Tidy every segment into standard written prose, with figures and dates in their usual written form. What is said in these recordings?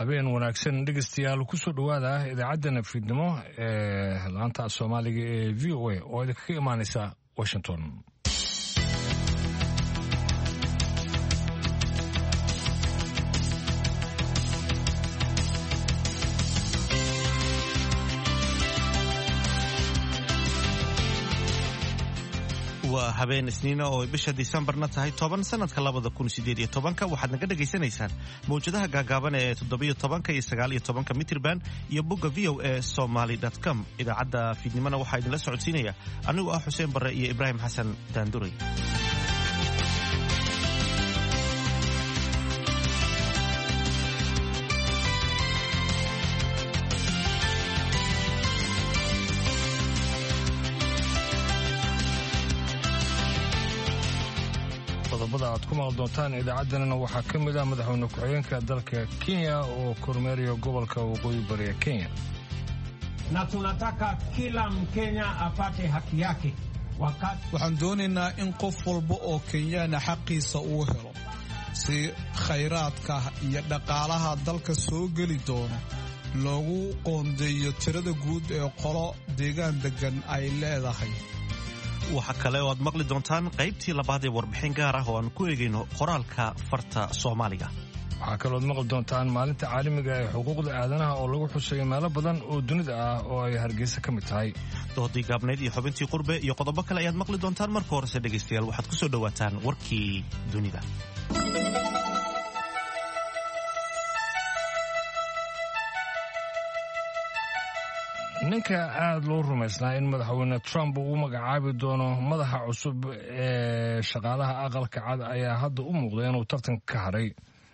habeen wanaagsan dhegeystayaal ku soo dhawaada idaacadda fiidnimo ee laanta Soomaaliga ee VOA oo idinka imaanaysa Washington. waa habeen isniina oo bisha Decemberna tahay 10 sanadka 2018 waxaad naga dhageysanaysaan mowjadaha gaagaaban ee 17 iyo 19 mitirban iyo bogga voasomali.com. idaacadda fiidnimona waxaa idinla socodsiinaya anigu ah Xuseen Barre iyo Ibraahim Xasan Daanduray. aad ku maqal doontaan idaacaddana waxaa ka mid ah madaxweyne ku-xigeenka dalka Kenya oo kormeeriyo gobolka waqooyi bari ee Kenya. Na tunataka kila Mkenya apate haki yake. Waxaan doonaynaa in qof walba oo Kenyana xaqiisa uu helo si khayraadka iyo dhaqaalaha dalka soo gali doona loogu qoondeeyo tirada guud ee qolo deegaan degan ay leedahay. waxa kale oo aad maqli doontaan qaybtii labaad ee warbixin gaar ah oo aan ku eegayno qoraalka farta Soomaaliga. waxaa kaloo aad maqli doontaan maalinta caalamiga ee xuquuqda aadanaha oo lagu xusayo meelo badan oo dunida ah oo ay Hargeysa ka mid tahay. doodii gaabneed iyo xubintii qurbe iyo qodobo kale ayaad maqli doontaan. marka horese dhegeystayaal waxaad ku soo dhawaataan warkii dunida. ninka aad loo rumaysnaa in madaxweyne Trump uu magacaabi doono madaxa cusub ee shaqaalaha aqalka cad ayaa hadda u muuqday inuu tartan ka haray.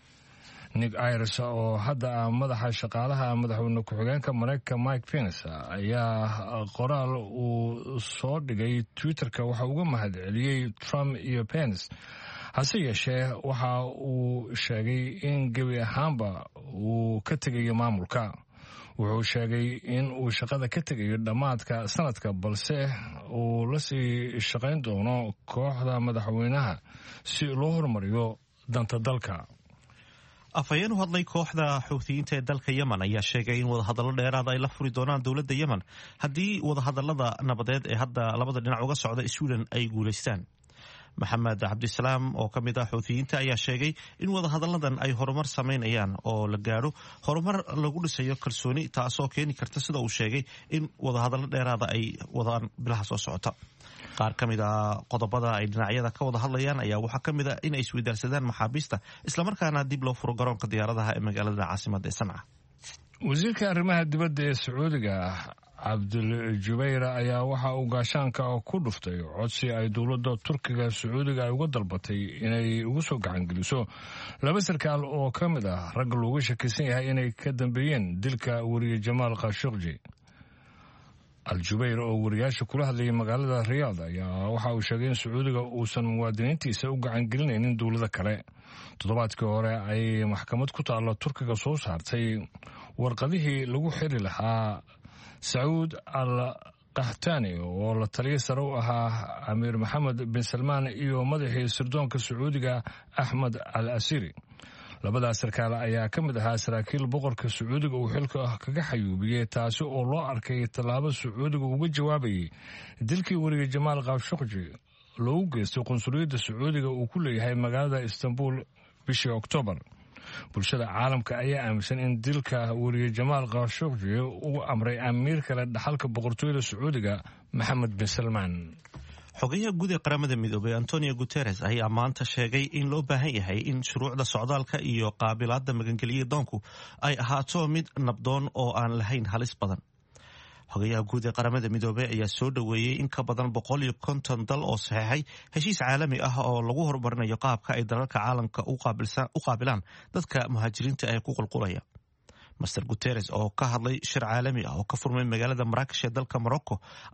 Nick Ayers oo hadda ah madaxa shaqaalaha madaxweyne ku-xigeenka Mareykanka Mike Pence ayaa qoraal uu soo dhigay Twitter-ka waxa uga mahadceliyey Trump iyo Pence. hase yeeshee waxa uu sheegay in gebi ahaanba uu ka tegayo maamulka. wuxuu sheegay in uu shaqada ka tegayo dhammaadka sanadka balse uu la sii shaqayn doono kooxda madaxweynaha si loo horumariyo danta dalka. afhayeen u hadlay kooxda xuutiyiinta ee dalka Yemen ayaa sheegay in wadahadallo dheeraad ay la furi doonaan dowladda Yemen haddii wadahadallada nabadeed ee hadda labada dhinac uga socda Sweden ay guulaystaan. maxamed cabdisalaam oo ka mid ah xuutiyiinta ayaa sheegay in wadahadalladan ay horumar samaynayaan oo la gaadho horumar lagu dhisayo kalsooni taasoo keeni karta sida uu sheegay in wadahadallo dheeraada ay wadaan bilaha soo socota. qaar ka mid ah qodobada ay dhinacyada ka wada hadlayaan ayaa waxaa ka mid ah in ay isweydaarsadaan maxaabiista islamarkaana dib loo furo garoonka diyaaradaha ee magaalada caasimadda ee Sanca. wasiirka arrimaha dibadda ee Sacuudiga Abdul Jubayr ayaa waxa uu gaashaanka ku dhuftay codsi ay dowladda Turkiga Sacuudiga ay uga dalbatay inay ugu soo gacan geliso laba sarkaal oo ka mid ah rag looga shakisan yahay inay ka dambeeyeen dilka wariye Jamal Khashoggi. Al-Jubayr oo wariyaasha kula hadlayay magaalada Riyadh ayaa waxa uu sheegay in Sacuudiga uusan muwaadiniintiisa u gacan gelinaynin dowlado kale. toddobaadkii hore ay maxkamad ku taalo Turkiga soo saartay warqadihii lagu xiri lahaa Saud al-Qahtani oo la taliye sare u ahaa Amiir Mohammed bin Salman iyo madaxii sirdoonka Sacuudiga Ahmed al-Asiri. labadaas sarkaal ayaa ka mid ahaa saraakiil boqorka Sacuudiga uu xilka kaga xayuubiyey taasi oo loo arkay tallaabo Sacuudiga uga jawaabayay dilkii wariye Jamal Khashoggi loogu geystay qunsuliyadda Sacuudiga uu ku leeyahay magaalada Istanbul bishii Oktoobar. bulshada caalamka ayaa aaminsan in dilka wariye Jamal Khashoggi uu amray amiir kale dhaxalka boqortooyada Sacuudiga Mohammed bin Salman. xogayaha guud ee qaramada midoobay Antonio Guterres ayaa maanta sheegay in loo baahan yahay in shuruucda socdaalka iyo qaabilaadda magangeliya doonku ay ahaato mid nabdoon oo aan lahayn halis badan. xogayaha guud ee qaramada midoobay ayaa soo dhaweeyay in ka badan 150 dal oo saxeexay heshiis caalami ah oo lagu horumarinayo qaabka ay dalalka caalamka u qaabilaan dadka muhaajiriinta ee ku qulqulaya. Mr. Guterres oo ka hadlay shir caalami ah oo ka furmay magaalada Marrakesh ee dalka Morocco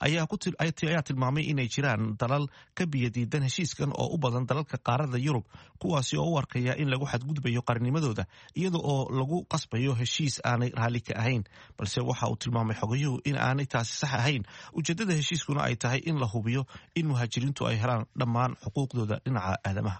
ayaa tilmaamay inay jiraan dalal ka biyadiidan heshiiskan oo u badan dalalka qaaradda Yurub kuwaasi oo u arkaya in lagu xadgudbayo qarannimadooda iyada oo lagu qasbayo heshiis aanay raalli ka ahayn balse waxa uu tilmaamay xogayuhu in aanay taasi sax ahayn. ujeedada heshiiskuna ay tahay in la hubiyo in muhaajiriintu ay helaan dhammaan xuquuqdooda dhinaca aadamaha.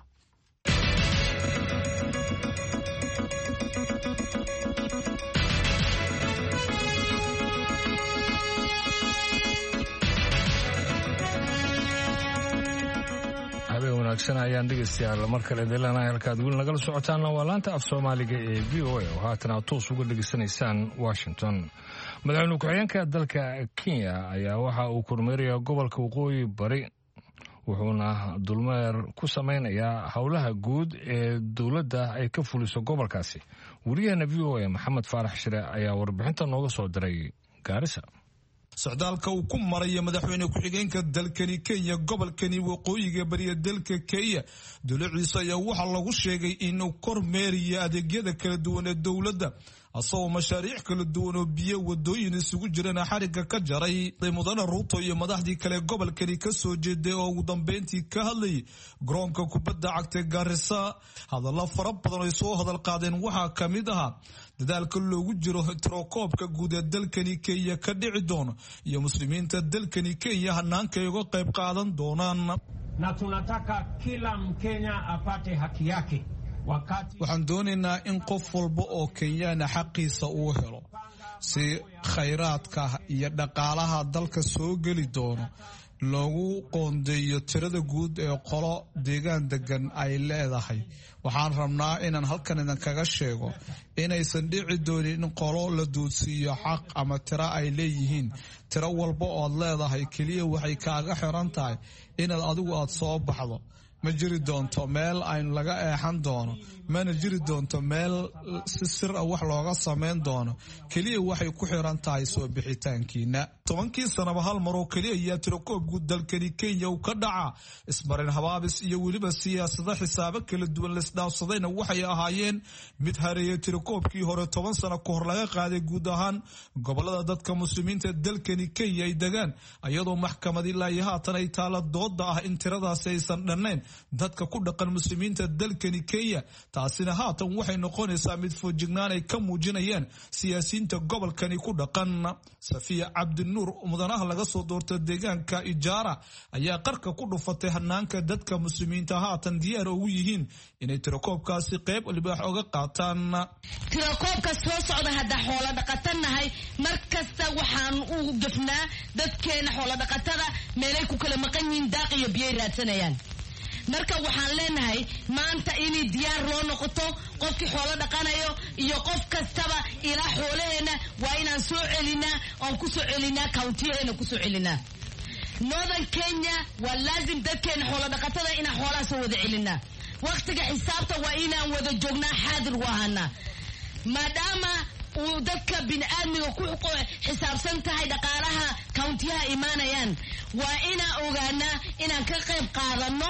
wanaagsan ayaan dhegaystayaal mar kale idinleenahay halkaad weli nagala socotaanna waa laanta af soomaaliga ee v o a oo haatan aad toos uga dhegaysanaysaan washington. madaxweyne ku-xigeenka dalka kenya ayaa waxa uu kormeerayaa gobolka waqooyi bari wuxuuna dulmeer ku samaynayaa howlaha guud ee dowladda ay ka fuliso gobolkaasi. wariyaheena v o a maxamed faarax shire ayaa warbixinta nooga soo diray gaarisa. socdaalka uu ku maraya madaxweyne ku-xigeenka dalkani Kenya gobolkani waqooyiga bariga dalka Kenya dowladdiisa ayaa waxa lagu sheegay inuu kormeerayo adeegyada kala duwan ee dowladda asoo mashaariic kala duwan oo biyo wadooyin isugu jirana xariga ka jaray mudane Ruto iyo madaxdii kale gobolkani ka soo jeeday oo ugu dambeyntii ka hadlay garoonka kubadda cagta Garissa. hadallo fara badan oo soo hadal qaadeen waxaa kamid ah dadaalka loogu jiro tirokoobka guud ee dalkani Kenya ka dhici doono iyo muslimiinta dalkani Kenya hanaanka ay uga qayb qaadan doonaan. Na tunataka kila Mkenya apate haki yake. waxaan doonaynaa in qof walba oo Kenyaana xaqiisa uu helo si khayraadka iyo dhaqaalaha dalka soo geli doono loogu qoondeeyo tirada guud ee qolo deegaan degan ay leedahay. waxaan rabnaa inaan halkan idin kaga sheego inaysan dhici doonin in qolo la duudsiiyo xaq ama tiro ay leeyihiin. tiro walba ood leedahay keliya waxay kaaga xiran tahay inaad adigu aad soo baxdo. ma jiri doonto meel aynu laga eexan doono, mana jiri doonto meel si sir ah wax looga samayn doono. keliya waxay ku xiran tahay soo bixitaankiina. 10 sanaba hal mar oo keliya ayaa tirakoob guud dalkani Kenya uu ka dhaca. ismarin habaabis iyo weliba siyaasada xisaabo kala duwan la isdhaafsadayna waxay ahaayeen mid hareeyay tirakoobkii hore 10 sano ka hor laga qaaday guud ahaan gobolada dadka muslimiinta dalkani Kenya ay degaan, iyadoo maxkamad ilaa iyo haatan ay taala dooda ah in tiradaasi aysan dhannayn dadka ku dhaqan muslimiinta dalkani Kenya. taasina haatan waxay noqonaysaa mid foojignaan ay ka muujinayaan siyaasiyiinta gobolkani ku dhaqan. Safiya Cabdinuur mudanaha laga soo doortay deegaanka Ijaara ayaa qarka ku dhufatay hanaanka dadka muslimiinta haatan diyaar ugu yihiin inay tirakoobkaasi qayb libaax uga qaataan. tirakoobka soo socda hadda xoolo dhaqatanahay markasta waxaan u gafnaa dadkeena xoolo dhaqatada meelay ku kala maqan yihiin daaq iyo biyo raadsanayaan. marka waxaan leenahay maanta inay diyaar loo noqoto qofkii xoolo dhaqanayo iyo qof kastaba ilaa xoolaheena waa inaan soo celinaa oon ku soo celinaa countiyeena ku soo celinaa. Northern Kenya waa laazim dadkeena xoolo dhaqatada inaan xoolaha soo wada celinaa. waqtiga xisaabta waa inaan wada joognaa xaadir wahanaa maadaama uu dadka bini'aadmiga ku xisaabsan tahay dhaqaalaha countiyaha imaanayaan. waa inaan ogaanaa inaan ka qayb qaadano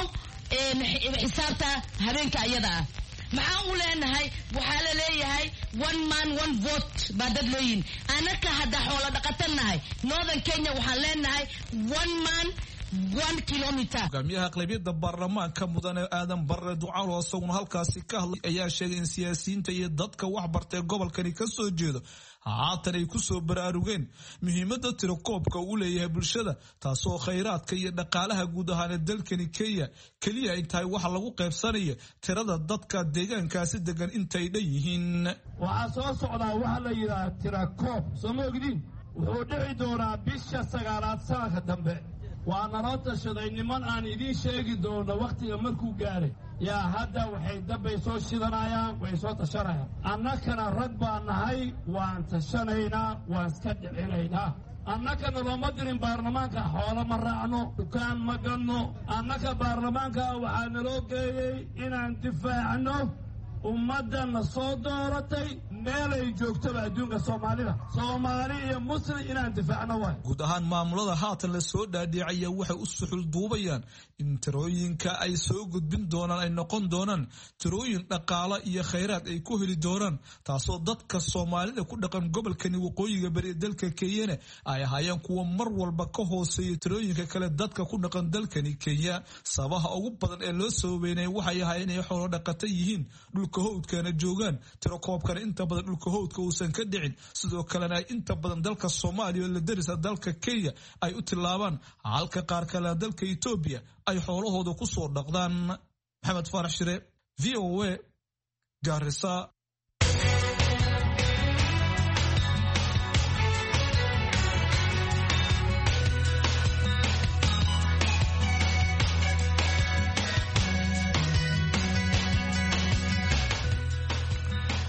xisaabta habeenka ayada ah. maxaan u leenahay waxaa la leeyahay one man one vote baa dad looyin. anaka hadda xoolo dhaqatanahay Northern Kenya waxaan leenahay one man 1 kilometer. hogaamiyaha aqlabiyadda baarlamaanka mudane aadan barre ducaalo isaguna halkaasi ka hadlay ayaa sheegay in siyaasiyiinta iyo dadka wax bartay gobolkani ka soo jeedo haatan ay ku soo baraarugeen muhiimadda tirakoobka uu leeyahay bulshada, taasoo khayraadka iyo dhaqaalaha guud ahaan dalkani Kenya kaliya ay tahay waxa lagu qaybsanayo tirada dadka deegaankaasi degan intay dhan yihiin. waxaa soo socdaa waxa la yiraahdo tirakoob soo ma ogdiin wuxuu dhici doonaa bisha 9aad sanadka dambe. waa naloo tashaday niman aan idiin sheegi doono waqtiga markuu gaaray yaa hadda waxay dabbay soo shidanayaan way soo tashanayaan. annakana rag baan nahay waan tashanaynaa waan iska dhicinaynaa. annakana looma dirin baarlamaanka xoolo ma raacno dukaan ma ganno. annaka baarlamaanka waxaa naloo geeyey inaan difaacno ummadana soo dooratay meelay joogtaba adduunka Soomaalida Soomaali iyo Muslim inaan difaacno waay. guud ahaan maamulada haatan la soo dhaadhicaya waxay u suxul duubayaan in tirooyinka ay soo gudbin doonaan ay noqon doonaan tirooyin dhaqaale iyo khayraad ay ku heli doonaan, taasoo dadka Soomaalida ku dhaqan gobolkani waqooyiga bari dalka Kenya ay ahaayeen kuwa mar walba ka hooseeya tirooyinka kale dadka ku dhaqan dalkani Kenya. sabaha ugu badan ee loo soo weynay waxay ahaayeen inay xoolo dhaqato yihiin, dhulka howdkana joogaan, tirakoobkana inta badan dhulka howdka uusan ka dhicin. sidoo kalena inta badan dalka Soomaaliya oo la darisa dalka Kenya ay u tilaabaan halka qaar kale dalka Ethiopia ay xoolahooda ku soo dhaqdaan. Maxamed Faarax Shire, VOA, Garissa.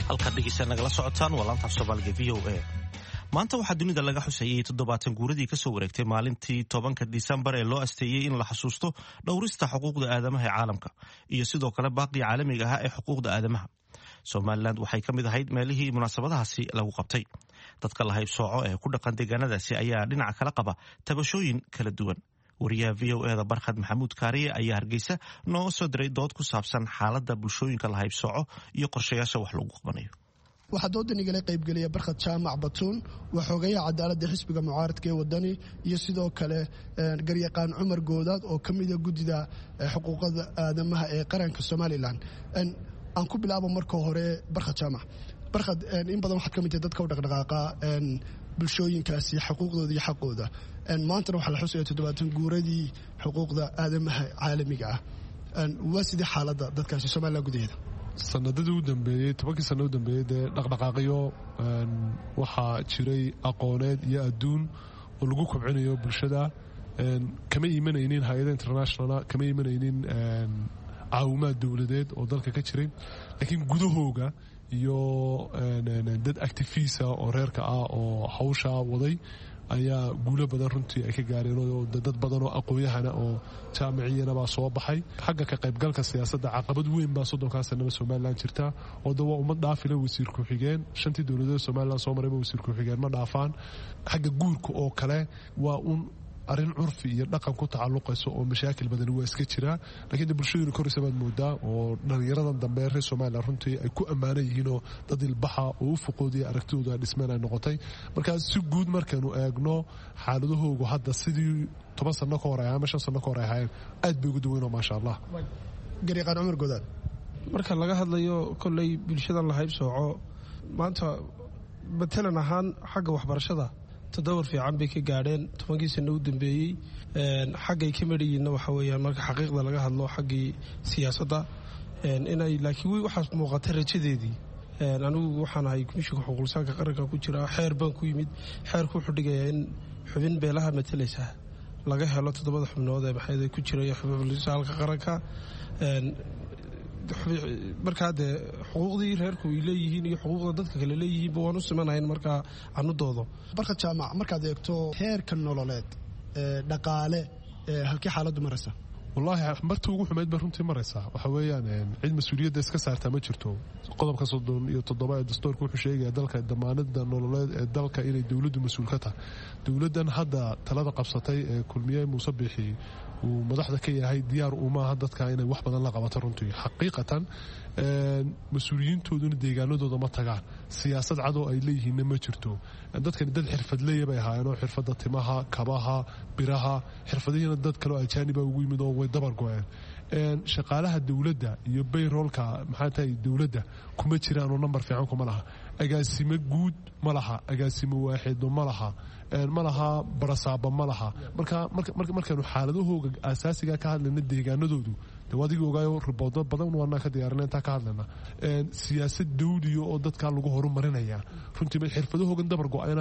halkaad dhegeysaa nagala socotaan waa laanta af soomaaliga v o a maanta waxaa dunida laga xusayey 70 guuradii kasoo wareegtay maalintii 10 Disembar ee loo asteeyey in la xasuusto dhowrista xuquuqda aadamaha ee caalamka iyo sidoo kale baaqi caalamiga ah ee xuquuqda aadamaha. Somaliland waxay ka mid ahayd meelihii munaasabadahaasi lagu qabtay. Dadka la haybsooco ee ku dhaqan deegaanadaasi ayaa dhinaca kala qaba tabashooyin kala duwan. wariyaha v o da Barkhad Maxamuud Kaariye ayaa Hargeysa noo soo diray dood ku saabsan xaaladda bulshooyinka la haybsooco iyo qorshayaasha wax lagu qabanayo. waxaa doodan igala qaybgelaya Barkhad Jaamac Batuun waa xogeeyaha cadaaladda xisbiga mucaaradka ee wadani iyo sidoo kale garyaqaan Cumar Goodaad oo ka mid ah gudida xuquuqda aadamaha ee qaranka Somaliland. aan ku bilaabo marka hore Barkhad Jaamac. Barkhad in badan waxaad ka mid tahay dadka u dhaqdhaqaaqa bulshooyinkaasi xuquuqdooda iyo xaqooda. maanta waxaa la xusayaa 70 guuradii xuquuqda aadamaha caalamiga ah. waa sidii xaaladda dadkaasi Somaliland gudaheeda. sanadadii u dambeeyey 10 sano u dambeeyey dhaqdhaqaaqyo waxaa jiray aqooneed iyo adduun oo lagu kobcinayo bulshada kama iimanaynin hay'adaha international kama iimanaynin caawimaad dawladeed oo dalka ka jiray laakiin gudahooga iyo dad activist oo reerka ah oo hawsha waday ayaa guulo badan runtii ay ka gaareen oo dad badan oo aqoon-yahana oo jaamiciyana baa soo baxay xagga ka qaybgalka siyaasadda caqabad weyn baa 30 sano Somaliland jirta oo dawa ummad dhaafila wasiir ku xigeen shantii dawladood Somaliland soo maray wasiir ku xigeen ma dhaafaan xagga guurka oo kale waa arrin curfi iyo dhaqan ku tacalluqayso oo mashaakil badan waa iska jira laakiin bulshadu korisabad moodaa oo dhalinyaradan dambe reer Somaliland runtii ay ku ammaan yihiin oo dad ilbaxa oo u fuqoodiya aragtidooda dhismana noqotay marka si guud markaanu eegno xaaladahoodu hadda sidii 10 sano ka hor ama 5 sano ka hor ahaayeen aad bay ugu duwanoo ma sha Allah. garyaqaan Cumar Goodaad marka laga hadlayo kolley bulshada la haybsooco maanta batalan ahaan xagga waxbarashada tadawur fiican bay ka gaadheen 10 sano u dambeeyay xaggay ka mariyeen waxa weeyaan marka xaqiiqda laga hadlo xaggii siyaasadda inay laakiin waxaas muuqata rajadeedii anigu waxaan ahay komishiga xuquuqda qaranka ku jira xeer baan ku yimid xeerku wuxuu dhigayaa in xubin beelaha matalaysa laga helo 7 xubnood ee maxay ku jira xubinliyaalka qaranka marka de xuquuqdii reerku ay leeyihiin iyo xuquuqda dadka kale leeyihiin waan u simanayn marka aanu doodo. Barkhad Jaamac markaad eegto heerka nololeed dhaqaale halkii xaaladdu maraysa wallahi martii ugu xumeyd baa runtii maraysa waxa weeyaan cid mas'uuliyadda iska saarta ma jirto qodobka 37 ee dastuurku wuxuu sheegayaa dalka damaanadda nololeed ee dalka inay dawladdu mas'uul ka tahay dawladdan hadda talada qabsatay ee kulmiyay Muuse Biixi uu madaxda ka yahay diyaar uma aha dadka inay wax badan la qabato runtii xaqiiqatan mas'uuliyiintooduna deegaanadooda ma tagaan siyaasad cad oo ay leeyihiin ma jirto dadkan dad xirfadleey bay ahaayeen oo xirfadda timaha kabaha biraha xirfadihina dad kale oo ajaanib ugu yimid oo way dabar go'een shaqaalaha dawladda iyo payrollka maxay tahay dawladda kuma jiraan oo number fiican kuma laha agaasimo guud ma laha agaasimo waaxid ma laha barasaaba ma laha markaanu xaaladahooga asaasiga ka hadlayna deegaanadoodu dawaadiga ogaayo riboodo badan waana ka diyaarinay inta ka hadlayna siyaasad dawliyo oo dadka lagu horumarinaya runtii xirfadahoogan dabar go'ayna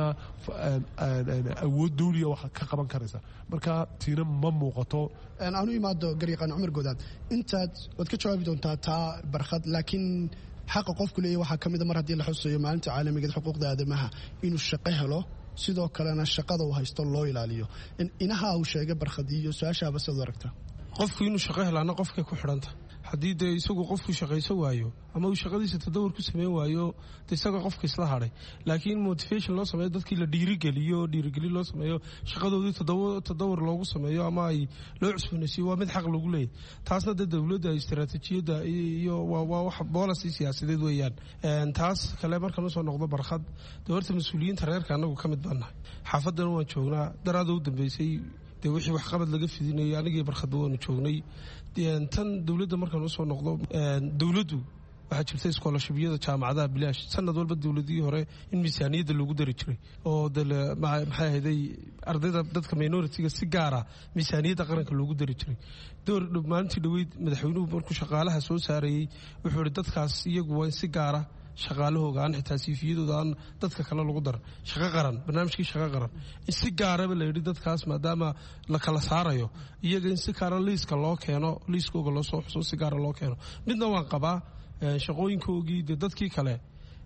awood dawliya wax ka qaban karaysa marka tiina ma muuqato aanu imaado garyaqaan Cumar Goodaad intaad wad ka jawaabi doontaa taa Barkhad laakiin xaq qofku leeyahay waxa kamid mar hadii la xusayo maalinta caalamiga ee xuquuqda aadamaha inuu shaqo helo sidoo kalena shaqada uu haysto loo ilaaliyo inaha uu sheegay Barkhad iyo su'aashaaba soo aragta qofku inuu shaqo helaana qofka ku xiranta haddii de isagu qofku shaqayso waayo ama uu shaqadiisa tadawur ku sameyn waayo isaga qofka isla haray laakiin motivation loo sameeyo dadkii la dhiirigelin loo sameeyo shaqadoodii tadawur loogu sameeyo ama ay loo cusboonaysiiyo waa mid xaq lagu leeyahay taasna dawladda istiraatiijiyadda iyo waa wax policy siyaasadeed weeyaan taas kale marka la soo noqdo Barkhad dowladda mas'uuliyiinta reerka anagu ka mid baanahay xaafadana waan joognaa daraada u dambeysay wixii wax qabad laga fidinayay anigii Barkhad waanu joognay tan dawladda markaan u soo noqdo dawladdu waxaa jirtay scholarship-yada jaamacadaha bilaash sanad walba dawladii hore in miisaaniyadda lagu dari jiray oo maxay ahaydey ardayda dadka minority-ga si gaara miisaaniyadda qaranka loogu dari jiray maalintii dhaweyd madaxweynuhu markuu shaqaalaha soo saarayey wuxuu ihi dadkaas iyagu waa in si gaara shaqaalahooga aan xitaa siifiyadooda aan dadka kale lagu daran shaqo qaran barnaamijkii shaqo qaran in si gaaraba la yidhi dadkaas maadaama la kala saarayo iyaga in si gaara liiska loo keeno liiskooga loo soo xuso si gaara loo keeno midna waan qabaa shaqooyinkoogii dee dadkii kale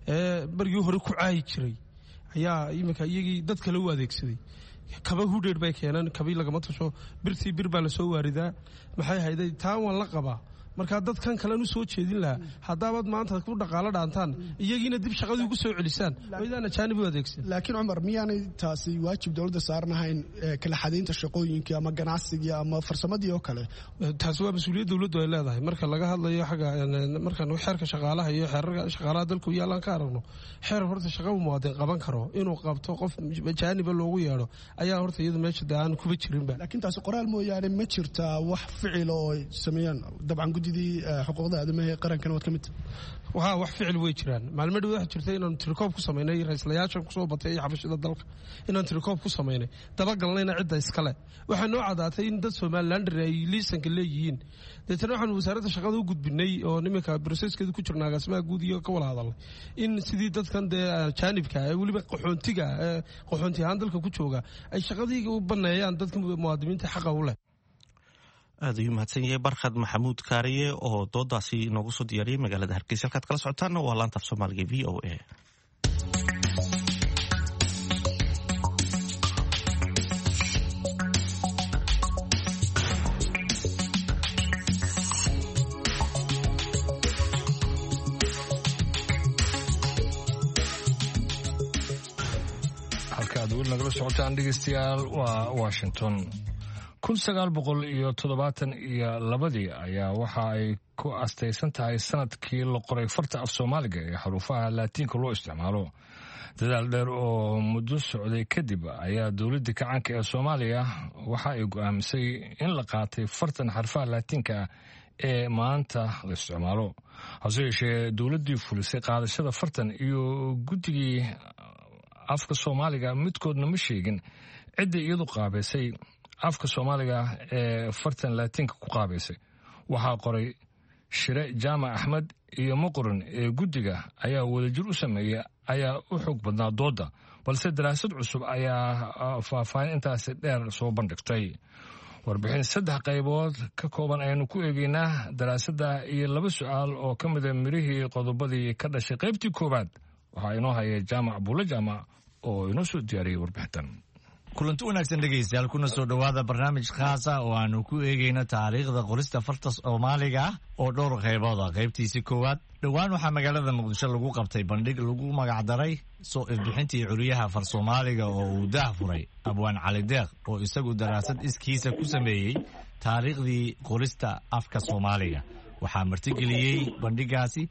barigii hore ku caayi jiray ayaa iminka iyagii dad kale u adeegsaday kaba hudheer bay keeneen kabii lagama tasho birtii bir baa lasoo waaridaa maxay hayday taa waan la qabaa markaa dadkan kalen u soo jeedin lahaa haddaabaad maanta ku dhaqaalo dhaantaan iyagiina dib shaqadii ugu soo celisaan waydaan ajaanib u adeegsan laakiin cumar miyaanay taasi waajib dowladda saarnahayn kala xadaynta shaqooyinkii ama ganacsigii ama farsamadii oo kale taasi waa mas-uuliyad dowladdu ay leedahay marka laga hadlayo xagga markaan xeerka shaqaalaha iyo xeerarka shaqaalaha dalku yaalaan ka aragno xeer horta shaqo muwaadin qaban karo inuu qabto qof ajaaniba loogu yeedho ayaa horta iyadu meesha de aan kuba jirinba laakiin taasi qoraal mooyaane ma jirtaa wax ficila oo ay sameeyaan dabcan gudidii xuquuqda aadamaha ee qarankan waad ka mid tahay wax ficil way jiraan maalmo dhow waxa jirtay inaan tirikoob ku sameynay ra'iislayaashan ku soo batay xabashada dalka inaan tirikoob ku sameynay dabagalnayna cidda iskale waxa noo cadaatay in dad Soomaaliland ay liisanka leeyihiin dadna waxaan wasaaradda shaqada u gudbinay oo nimanka processkeedu ku jirnaa gaasmaha guud iyo ka wada hadalay in sidii dadkan jaanibka ee waliba qaxoonti ahaan dalka ku jooga ay shaqadii u baneeyaan dadka muwaadiniinta xaqa u leh aad ayuu mahadsan yahay barkhad maxamuud kaariye oo doodaasi inoogu soo diyaariyey magaalada hargeysa halkaad kala socotaanna waa laanta af soomaaliga v o a halka aad weli nagala socotaan dhegeystayaal waa Washington 1972 ayaa waxa ay ku astaysan tahay sanadkii la qoray farta af Soomaaliga ee xarufaha Laatiinka loo isticmaalo dadaal dheer oo muddo socday kadib ayaa dowladda kacanka ee Soomaaliya waxa ay go'aamisay in la qaatay fartan xarfaha Laatiinka ee maanta la isticmaalo hase yeeshee dowladdii fulisay qaadashada fartan iyo guddigii afka Soomaaliga midkoodna ma sheegin cidda iyadu qaabeysay afka Soomaaliga ee fartan Laatiinka ku qaabeysay waxaa qoray Shire Jaamac Axmed iyo Muqrin ee guddiga ayaa wadajir u sameeyay ayaa u xog badnaa dooda balse daraasad cusub ayaa faahfaahin intaasi dheer soo bandhigtay warbixin 3 qaybood ka kooban aynu ku eegaynaa daraasadda iyo 2 su'aal oo ka mid ah mirihii qodobadii ka dhashay qaybtii koobaad waxaa inoo haya Jaamac Buule Jaamac oo inoo soo diyaariyay warbixintan kulanti wanaagsan dhegaystayaal kuna soo dhawaada barnaamij khaas ah oo aanu ku eegayno taariikhda qorista farta Soomaaliga oo dhowr qaybood ah qaybtiisii koowaad dhawaan waxaa magaalada Muqdisho lagu qabtay bandhig lagu magac daray soo ifbixintii curiyaha far Soomaaliga oo uu daahfuray Abwaan Cali Deeq oo isagu daraasad iskiisa ku sameeyay taariikhdii qorista afka Soomaaliga waxaa martigeliyay bandhigaasi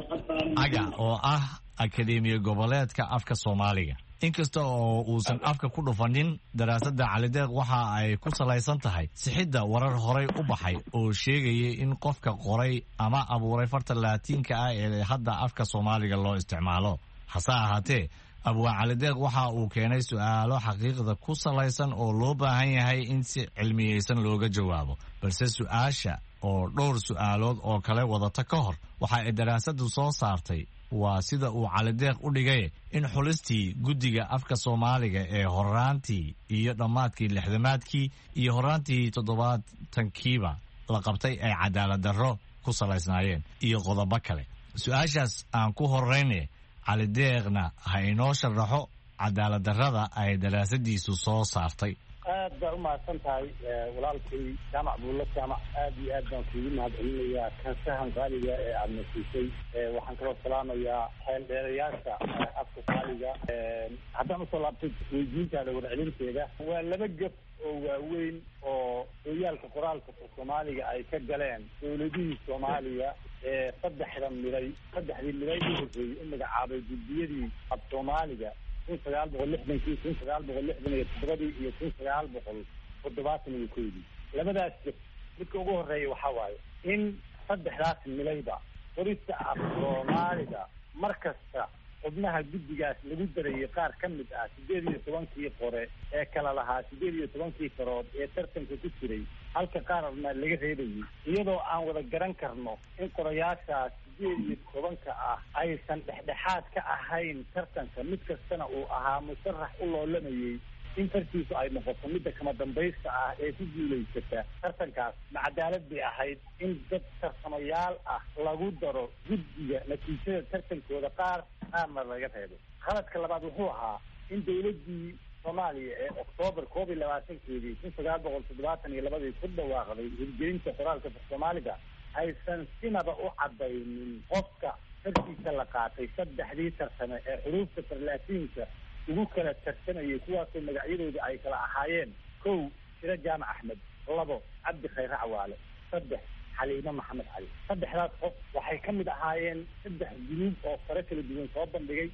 aga oo ah Akademiga Goboleedka Afka Soomaaliga inkasta oo uusan afka ku dhufanin daraasadda Cali Deeq waxa ay ku salaysan tahay sixidda warar horay u baxay oo sheegayay in qofka qoray ama abuuray farta Laatiinka ah ee hadda afka Soomaaliga loo isticmaalo hase ahaatee Abwaan Cali Deeq waxa uu keenay su'aalo xaqiiqda ku salaysan oo loo baahan yahay in si cilmiyeysan looga jawaabo balse su'aasha oo dhowr su'aalood oo kale wadata ka hor waxa ay daraasaddu soo saartay waa sida uu Cali Deeq u dhigay in xulistii guddiga afka Soomaaliga ee horaantii iyo dhammaadkii 60maadkii iyo horaantii 70tankiiba la qabtay ay cadaalad darro ku salaysnaayeen iyo qodobo kale su'aashaas aan ku horeynay Cali Deeqna ha inoo sharaxo cadaalad darrada ay daraasadiisu soo saartay aad baa u mahadsan tahay walaalkay Jaamac Buule Jaamac aad iyo aad baan kuugu mahadcelinayaa kansahan qaaliga ee aad nasiisay waxaan kaloo salaamayaa xeeldheerayaasha afka Soomaaliga haddaan usoo laabtay weydiintaada warcelinteeda waa 2 gab oo waaweyn oo hoyaalka qoraalka Soomaaliga ay ka galeen dowladihii Soomaaliya saddexdii milay u horreeyay in magacaabay guddiyadii af Soomaaliga 1967 labadaas jir midka ugu horeeya waxa waaye in saddexdaas milayba qorista af Soomaaliga markasta xubnaha guddigaas lagu darayay qaar ka mid ah 18 qore ee kala lahaa 18 farood ee tartanka ku jiray halka qaarna laga reebayay iyadoo aan wada garan karno in qorayaashaas 18 ah aysan dhexdhexaad ka ahayn tartanka mid kastana uu ahaa musharrax u loolamayay in fartiisu ay noqoto midda kama dambaysta ah ee ku guulaysata tartankaas macadaalad bay ahayd in dad tarsamayaal ah lagu daro guddiga natiijada tartankooda qaar aadna laga reebay. qaladka labaad wuxuu ahaa in dawladdii soomaaliya ee Oktoobar 21 1972 ku dhawaaqday hirgelinta qoraalka Soomaaliga aysan sinaba u cadaynin qofka farkiisa la qaatay saddexdii tarsane ee xuruufta farlaatiinka ugu kala tarsanayay kuwaasoo magacyadooda ay kala ahaayeen 1 Shiro Jaamac Axmed, 2 Cabdi Khayre Cawaale, 3 Xaliimo Maxamed Cali. saddexdaas qof waxay ka mid ahaayeen 3 guruub oo fare kala duwan soo bandhigay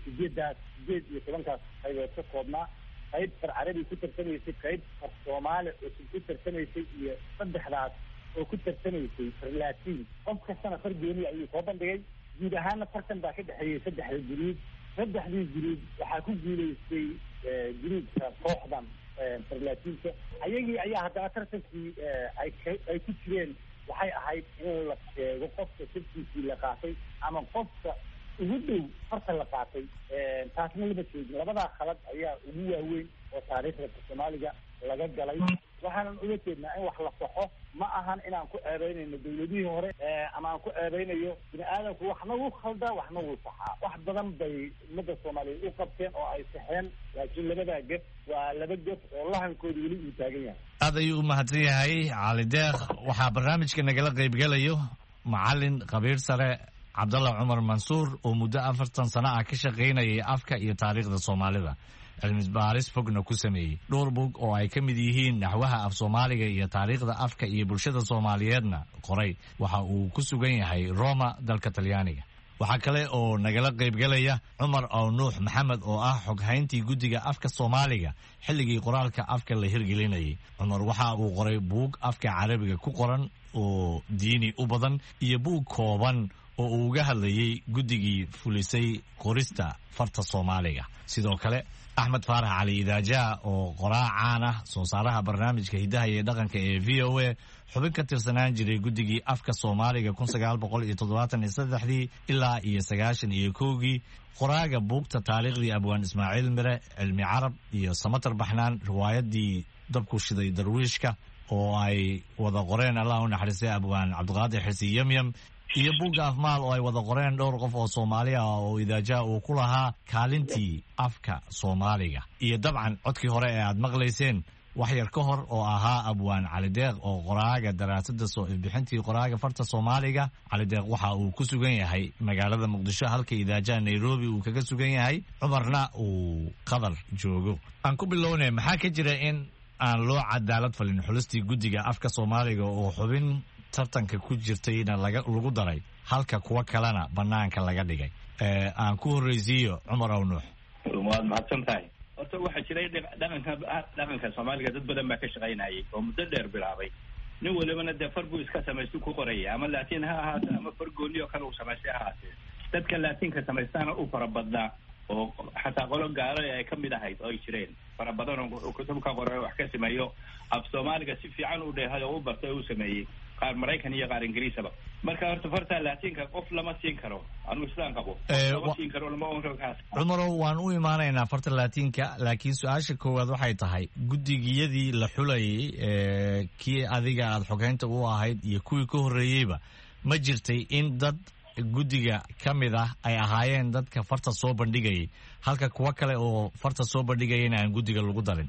8 qaybood ka koobnaa, qayb far carabi ku tartamaysay, qayb far Soomaali oo ku tartamaysay iyo 3daas oo ku tartamaysay farlaatiin. qof kastana far gooni ayuu soo bandhigay. guud ahaana tartan baa ka dhexeeyay 3 guruub. 3dii guruub waxaa ku guulaystay guruubka kooxdan farlaatiinka. ayagii ayaa haddana tartankii ay ku jireen waxay ahayd in la sheego qofka sirkiisii la qaatay ama qofka ugu dhow farta la qaatay. taasna lama sheegin. labadaa khalad ayaa ugu waaweyn oo taariikhda Soomaaliga laga galay. waxaanan uga jeednaa in wax la saxo, ma ahan inaan ku eedeynayno dawladihii hore ama aan ku eedeynayo bini aadamku waxna wuu khaldaa waxna wuu saxaa. wax badan bay ummadda Soomaaliyeed u qabteen oo ay saxeen, laakiin labadaa gef waa laba gef oo lahankooda weli uu taagan yahay. aad ayuu u mahadsan yahay Cali Deeq. waxaa barnaamijka nagala qaybgalayo macalin khabiir sare Cabdalla Cumar Mansuur oo muddo 40 sano ah ka shaqaynayay afka iyo taariikhda Soomaalida, cilmi baaris fogna ku sameeyay dhowr bog oo ay ka mid yihiin naxwaha af Soomaaliga iyo taariikhda afka iyo bulshada Soomaaliyeedna qoray. waxa uu ku sugan yahay Roma, dalka Talyaaniga. waxaa kale oo nagala qaybgalaya Cumar Nuux Maxamed oo ah xoghayntii guddiga afka Soomaaliga xilligii qoraalka afka la hirgelinayay. Cumar waxa uu qoray buug afka Carabiga ku qoran oo diini u badan iyo buug kooban oo uu uga hadlayay guddigii fulisay qorista farta Soomaaliga. sidoo kale Axmed Faarax Cali Idaaja oo qoraa caan ah, soo saaraha barnaamijka hidaha iyo dhaqanka ee VOA, xubin ka tirsanaan jiray guddigii afka Soomaaliga 1973 ilaa 91, qoraaga buugta taariikhdii Abwaan Ismaaciil Mire, cilmi carab iyo Samatar Baxnaan, riwaayadii Dabku Shiday Darwiishka oo ay wada qoreen Allah u naxariistay Abwaan Cabdiqaadir Xirsi Yamyam, iyo buugga afmaal oo ay wada qoreen dhowr qof oo Soomaali ah oo Idaaja uu ku lahaa kaalintii afka Soomaaliga. iyo dabcan codkii hore ee aad maqlayseen wax yar ka hor oo ahaa Abwaan Cali Deeq oo qoraaga daraasadda soo ifbixintii qoraaga farta Soomaaliga. Cali Deeq waxa uu ku sugan yahay magaalada Muqdisho, halka Idaaja Nairobi uu kaga sugan yahay, Cumarna uu Qatar joogo. aan ku bilownay, maxaa ka jira in aan loo cadaalad falin xulistii guddiga afka Soomaaliga oo xubin tartanka ku jirtayna lagu daray halka kuwa kalena banaanka laga dhigay? aan ku horeysiiyo Cumar Nuux. waad mahadsan tahay. horta waxaa jiray dhaqanka Soomaaliga dad badan baa ka shaqaynayay oo muddo dheer bilaabay. nin walibana dee far buu iska samaystay ku qoraya, ama laatiin ha ahaato ama far gooni oo kale uu samaystay ha ahaatee. dadka laatiinka samaystaana u fara badnaa oo xataa qolo gaalo ay ka mid ahayd oo ay jireen fara badan oo kutubka qoray wax ka sameeyo af Soomaaliga si fiican u dheehay oo u bartay oo u sameeyay, qaar Mareykan iyo qaar Ingiriisaba. marka horta farta laatiinka qof lama siin karo, anigu islaan qabo lama siin karo, lama oran karo. Cumar, waan u imaanaynaa farta laatiinka, laakiin su-aasha koowaad waxay tahay guddigiyadii la xulayay kii adiga aad xoghaynta u ahayd iyo kuwii ka horreeyeyba, ma jirtay in dad guddiga ka mid ah ay ahaayeen dadka farta soo bandhigayay halka kuwa kale oo farta soo bandhigayana aan guddiga lagu darin?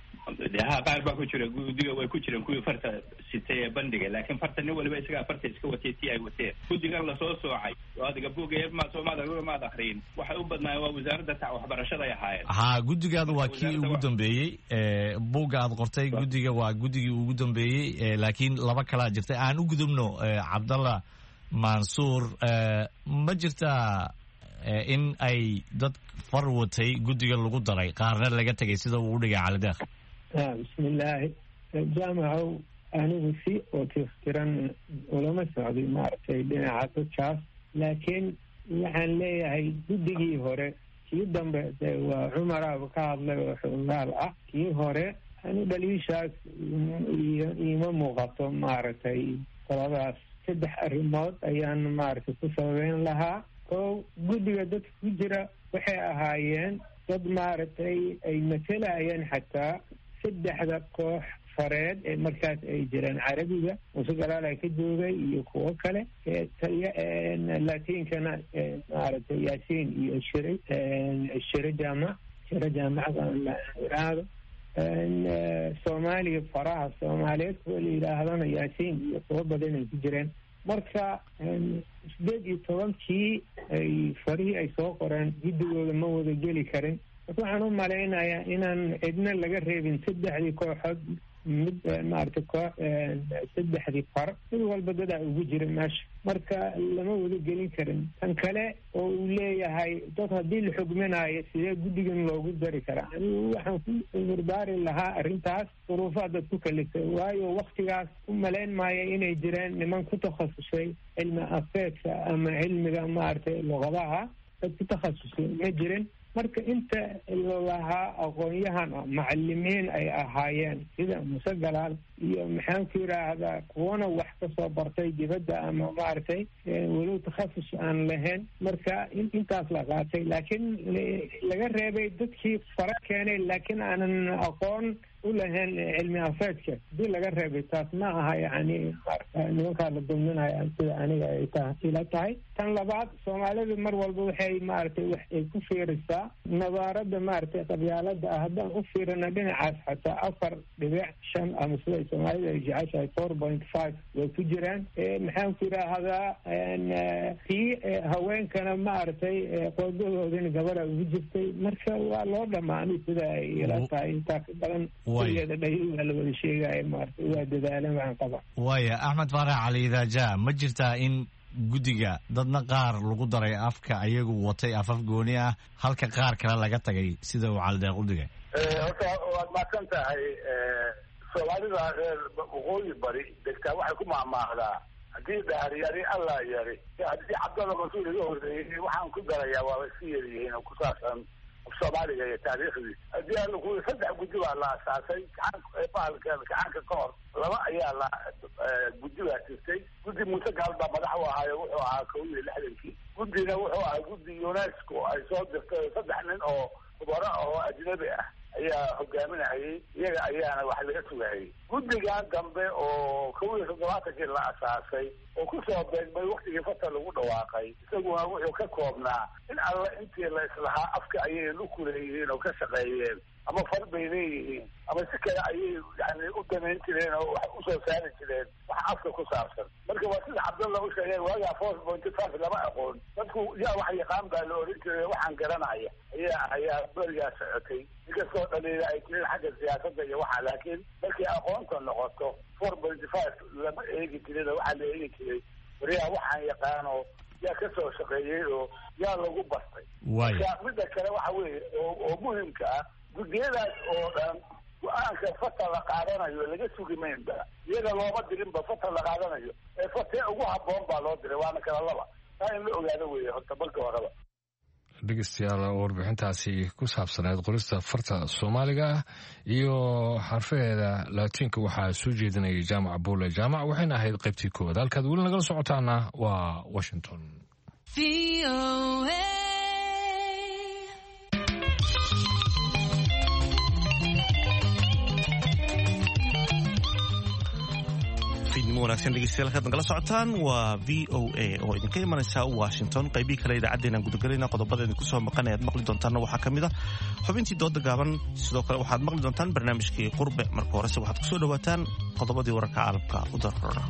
qaar baa ku jira guddiga, way ku jireen kuwii farta sitay ee bandhigay, laakiin farta nin waliba isagaa farta iska watay tii ay wateen. guddigan lasoo soocay oo adiga buugga maad akhriyin, waxay u badnaayeen waa wasaaradda waxbarashada ay ahaayeen. guddigaadu waa kii ugu dambeeyey. buugga aad qortay guddiga waa guddigii ugu dambeeyey, laakiin laba kalaa jirtay. aan u gudubno Cabdalla Mansuur, ma jirtaa in ay dad far watay guddiga lagu daray qaarna laga tegay sida uu u dhigay Cali Deeq? bismillaahi. jaamacow anigu si oo tirtiran ulama socday maaragtay dhinaca dadkaas, laakiin waxaan leeyahay guddigii hore kii dambe waa Cumaraaba ka hadlay oo xulaal ah. kii hore ani dhaliishaas iima muuqato maaragtay qoladaas. 3 arrimood ayaan maaragtay ku sababeyn lahaa. guddiga dadka ku jira waxay ahaayeen dad maaragtay ay matelayeen xataa 3 koox fareed ee markaas ay jireen carabiga muuse galaala ka joogay iyo kuwo kale latiinkana maaragtay yaasiin iyo shire jaamacada la iraahdo soomaaliya faraha soomaaliyeed kuwa la yidhaahdana yaasiin iyo kuwo badan ay ku jireen marka 18 ay farihii ay soo qoreen guddigooda ma wada geli karin marka waxaan u malaynayaa inaan cidna laga reebin 3 kooxood mid maaragtay koox 3 far mid walba dadaa ugu jira meesha marka lama wada gelin karin tan kale oo uu leeyahay dad haddii la xugminayo sidee guddigan loogu dari karaa anigu waxaan ku murdaari lahaa arrintaas duruufaha dad ku kaliftay waayo waktigaas u malayn maayo inay jireen niman ku takhasusay cilmi afeedka ama cilmiga maaragtay luqadaha dad ku takhasusay ma jirin marka inta lahaa aqoon-yahan macalimiin ay ahaayeen sida muuse galaal iyo maxaan ku yidhaahdaa kuwana wax ka soo bartay dibadda ama maaragtay walow takhasus aan lahayn marka intaas la qaatay laakiin laga reebay dadkii fara keenay laakiin aanan aqoon u lahayn cilmi afeedka hadii laga reebay taas ma aha yani nimankaa la dulminaya sida aniga ay ila tahay tan labaad soomaalida mar walba waxay maaragtay wax ay ku fiirisaa nabaarada maaragtay qabyaalada ah haddaan u fiirina dhinacaas xataa 4.5 ama sida soomaalida ay jeceshahay 4.5 way ku jiraan maxaan ku yidhaahdaa kii haweenkana maaragtay qoodahoodina gabadha ugu jirtay marka waa loo dhamaanay sida ay ila tahay intaa ka badan la wada sheegaya maaragtay waa dadaalan waxaan qaba waaya axmed faarax cali idaaja ma jirtaa in guddiga dadna qaar lagu daray afka ayagu watay afaf gooni ah halka qaar kale laga tagay sida uu calideeq u dhigay horta waad mahadsan tahay soomaalida reer waqooyi bari degtaa waxay ku maahmaahdaa haddii daariyari allah yari haddii cabdalla mas-uul iga horreeyey waxaan ku darayaa waaba iska yaryihiin oo ku saabsan soomaaliga iyo taariikhdii haddii aan ku 3 guddi baa la asaasay gacanka ka hor 2 ayaa la guddi baa jirtay guddi muuse gaal baa madax u ahaayo wuxuu ahaa 61 guddina wuxuu ahaa guddi UNESCO ay soo dirtay 3 nin oo khubaro oo ajnabi ah ayaa hogaaminayay iyaga ayaana wax laga sugayay guddigan dambe oo 17 la asaasay oo ku soo beegmay waktigii fata lagu dhawaaqay isaguna wuxuu ka koobnaa in alla intii la islahaa afka ayay lu kuleeyihiin oo ka shaqeeyeen ama far bay leeyihiin ama si kale ayay yani u damayn jireen oo wax usoo saari jireen wax afka ku saabsan marka waa sida cabdalla u sheegay waagaa 4.5 lama aqoon dadku yaa wax yaqaan baa la oran jiray waxaan garanaya ayaa berigaa socotay inkastoo dhaliila ay jireen xagga siyaasadda iyo waxa laakiin markii aqoonta noqoto 4.5 lama eegi jirin waxaa la eegi jiray wariyaa waxaan yaqaano yaa ka soo shaqeeyey oo yaa lagu bartay marka midda kale waxa weeye oo muhimka ah guddiyadaas oo dhan go-aanka fata la qaadanayo laga sugi maynba iyaga looma dirinba fata la qaadanayo ee fatee ugu habboon baa loo diray waana kala laba taa in la ogaado weeye horta marka horeba dhegeystayaal warbixintaasi ku saabsaneed qorista farta soomaaliga ah iyo xarfaheeda laatiinka waxaa soo jeedinayay jaamac buule jaamac waxayna ahayd qaybtii koowaad halkaad weli nagala socotaana waa washington. fiidnimo wanaagsan dhegeystayaal halkaad nagala socotaan waa v o a oo idinka imanaysa washington qaybihii kale idaacaddeenaan gudagelayna qodobada idinku soo maqan ayaad maqli doontaanna waxaa ka mid ah xubintii dooda gaaban sidoo kale waxaad maqli doontaan barnaamijkii qurbe marka horese waxaad ku soo dhawaataan qodobadii wararka caalamka u darrora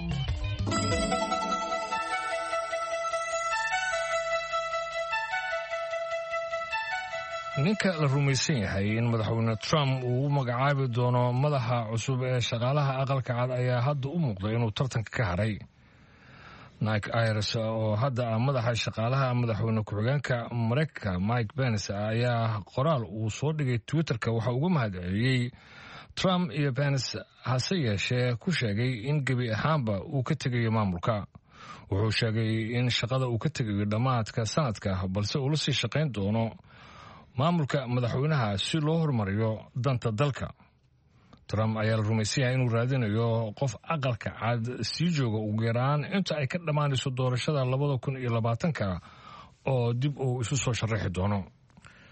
ninka la rumaysan yahay in madaxweyne Trump uu u magacaabi doono madaxa cusub ee shaqaalaha aqalka cad ayaa hadda u muuqda inuu tartanka ka haray. Mike Ayers oo hadda ah madaxa shaqaalaha madaxweyne ku-xigeenka Mareykanka Mike Pence ayaa qoraal uu soo dhigay Twitterka waxa uga mahadceliyey Trump iyo Pence hase yeeshee ku sheegay in gebi ahaanba uu ka tegayo maamulka. Wuxuu sheegay in shaqada uu ka tegayo dhammaadka sanadka balse uu la sii shaqayn doono maamulka madaxweynaha si loo horumariyo danta dalka. Trump ayaa la rumaysan yahay inuu raadinayo qof aqalka cad sii jooga ugu yaraan inta ay ka dhammaanayso doorashada 2020 oo dib uu isu soo sharaxi doono.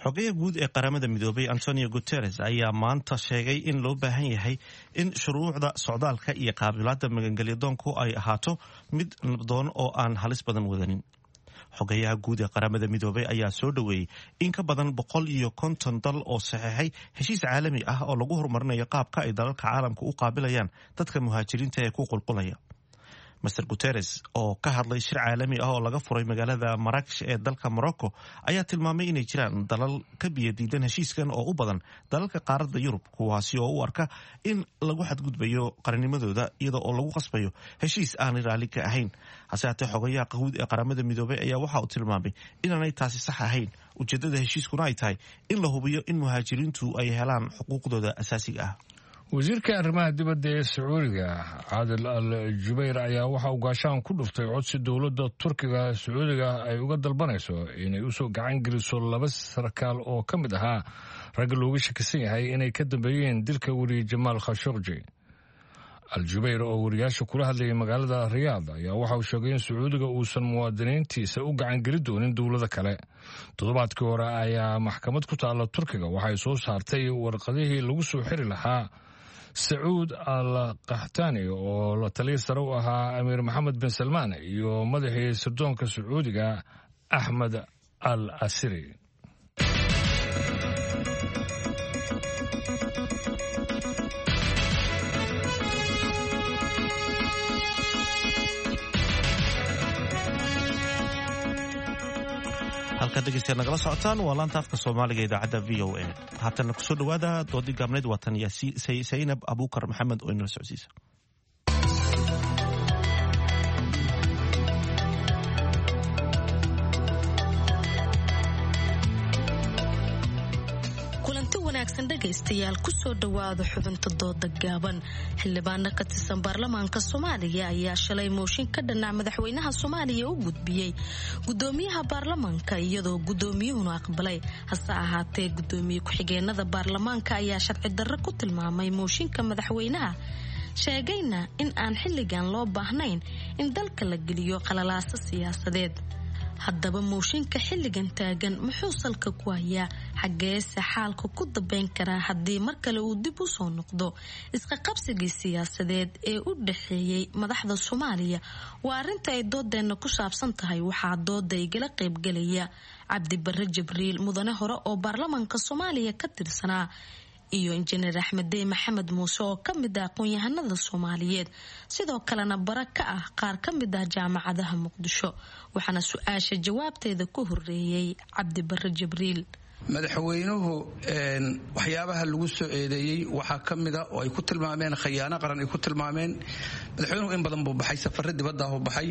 xogayaha guud ee qaramada midoobay Antonio Guterres ayaa maanta sheegay in loo baahan yahay in shuruucda socdaalka iyo qaabilaadda magangelyadoonku ay ahaato mid nabdoon oo aan halis badan wadanin. xogayaha guud ee qaramada midoobay ayaa soo dhaweeyey in ka badan 150 dal oo saxeexay heshiis caalami ah oo lagu horumarinayo qaabka ay dalalka caalamka u qaabilayaan dadka muhaajiriinta ee ku qulqulaya. Mr. Guterres oo ka hadlay shir caalami ah oo laga furay magaalada Marrakesh ee dalka Morocco ayaa tilmaamay inay jiraan dalal ka biyadiidan heshiiskan oo u badan dalalka qaaradda Yurub kuwaasi oo u arka in lagu xadgudbayo qarannimadooda iyada oo lagu qasbayo heshiis aan raali ka ahayn. hase haatee xogayaha guud ee qaramada midoobay ayaa waxa uu tilmaamay inaanay taasi sax ahayn. ujeedada heshiiskuna ay tahay in la hubiyo in muhaajiriintu ay helaan xuquuqdooda asaasiga ah. wasiirka arrimaha dibadda ee Sacuudiga Caadil Al Jubayr ayaa waxa uu gaashaan ku dhuftay codsi dowladda Turkiga Sacuudiga ay uga dalbanayso inay u soo gacan geliso 2 sarkaal oo ka mid ahaa rag looga shakisan yahay inay ka dambeeyeen dilka wariye Jamal Khashoggi. Al Jubayr oo wariyaasha kula hadlayay magaalada Riyadh ayaa waxa uu sheegay in Sacuudiga uusan muwaadiniintiisa u gacan geli doonin dowlado kale. Toddobaadkii hore ayaa maxkamad ku taala Turkiga waxay soo saartay warqadihii lagu soo xiri lahaa Sacuud al-Qahtani oo la taliye sare u ahaa Amiir Mohammed bin Salman iyo madaxii sirdoonka Sacuudiga Ahmed al-Asiri. halkaad dhegeystayaal nagala socotaan waa laanta afka Soomaaliga idaacadda VOA. haatana kusoo dhawaada doodii gaabneed watan Saynab Abuukar Maxamed oo inoo socodsiisa. wanaagsan dhagaystayaal ku soo dhawaada xubinta dooda gaaban. xildhibaano ka tirsan baarlamaanka Soomaaliya ayaa shalay mooshin ka dhanac madaxweynaha Soomaaliya u gudbiyay gudoomiyaha baarlamaanka iyadoo gudoomiyuhu aqbalay. hase ahaatee gudoomiye ku-xigeenada baarlamaanka ayaa sharci darro ku tilmaamay mooshinka madaxweynaha, sheegayna in aan xilligan loo baahnayn in dalka la geliyo qalalaasa siyaasadeed. haddaba mooshinka xilligan taagan muxuu salka ku hayaa, xageese xaalka ku dambeyn karaa haddii mar kale uu dib u soo noqdo isqa qabsigii siyaasadeed ee u dhaxeeyay madaxda Soomaaliya? waa arrinta ay doodeenna ku saabsan tahay. waxaa dooda igala qaybgelaya Cabdi Barre Jibriil, mudane hore oo baarlamaanka Soomaaliya ka tirsanaa, iyo injineer Axmed Maxamed Muuse oo ka mid ah aqoon-yahanada Soomaaliyeed, sidoo kalena bara ka ah qaar ka mid ah jaamacadaha Muqdisho. waxaana su-aasha jawaabteeda ku horeeyay Cabdi Barre Jibriil. madaxweynuhu waxyaabaha lagu soo eedeeyey waxaa ka mida oo ay ku tilmaameen khayaano qaran ay ku tilmaameen. madaxweynuhu in badan buu baxay, safarro dibadda ah baxay.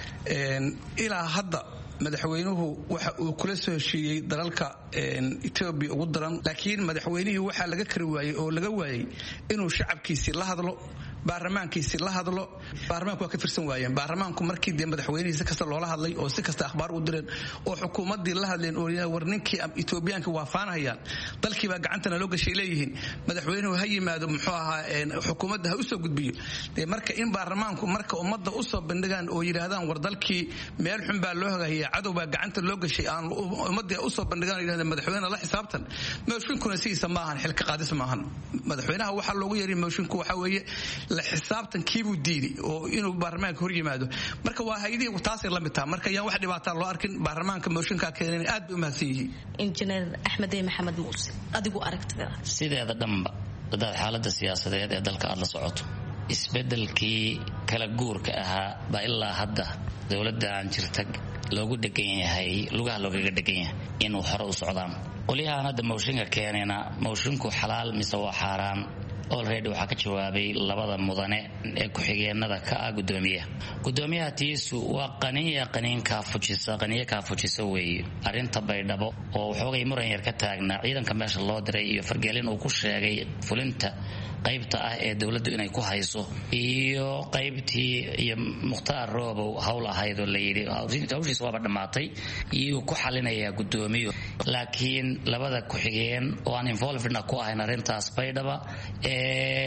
ilaa hadda madaxweynuhu waxa uu kula soo heshiiyey dalalka Ethiopia ugu daran, laakiin madaxweynihii waxaa laga kari waayey oo laga waayey inuu shacabkiisii la hadlo, baarlamaankiisi la hadlo. baarlamaanku waa ka firsan waayeen. baarlamaanku markii dee madaxweynihii si kasta loola hadlay oo si kasta akhbaar u direen oo xukuumaddii la hadleen oo war ninkii Ethiopiaanka waa faanayaan, dalkii baa gacantana loo gashay leeyihiin, madaxweynuhu ha yimaado muxuu ahaa xukuumadda ha u soo gudbiyo. marka in baarlamaanku marka ummadda u soo bandhigaan oo yidhaahdaan war dalkii meel xun baa loo hagayaa, cadow baa gacanta loo gashay, aan ummaddii u soo bandhigaan oo yidhahdaan madaxweyne la xisaabtan. mooshinkuna sidiisa maahan, xilka qaadis maahan. madaxweynaha waxaa loogu yeeray moshinku waxaa weeye la xisaabtankiibuu diiday oo inuu baarlamaanka hor yimaado. marka waa hay'adihii taasay la mid tahay. marka yaan wax dhibaataa loo arkin. baarlamaanka mooshinkaa keeneen aad bay u mahadsan yihiin. injineer Axmed Maxamed Muuse, adigu aragtida sideeda dhanba dad xaaladda siyaasadeed ee dalka aad la socoto, isbedelkii kala guurka ahaa baa ilaa hadda dowladda aan jirta loogu dhegan yahay, lugaha loogaga dhegan yahay inuu hore u socdaan. qolyahan hadda mooshinka keenayna moshinku xalaal mise waa xaaraan already waxaa ka jawaabay labada mudane ee ku-xigeenada ka ah gudoomiyaha tiisu waa qaniya kaafujisa weeye. arrinta Baydhabo oo waxoogay muran yar ka taagnaa, ciidanka meesha loo diray iyo fargelin uu ku sheegay fulinta qaybta ah ee dowladdu inay ku hayso, iyo qaybtii iyo Mukhtaar Roobow hawl ahaydoo la yidhi hawshiis waaba dhammaatay iyuu ku xalinayaa gudoomiyo. laakiin labada ku-xigeen oo aan involvedna ku ahayn arrintaas Baydhaba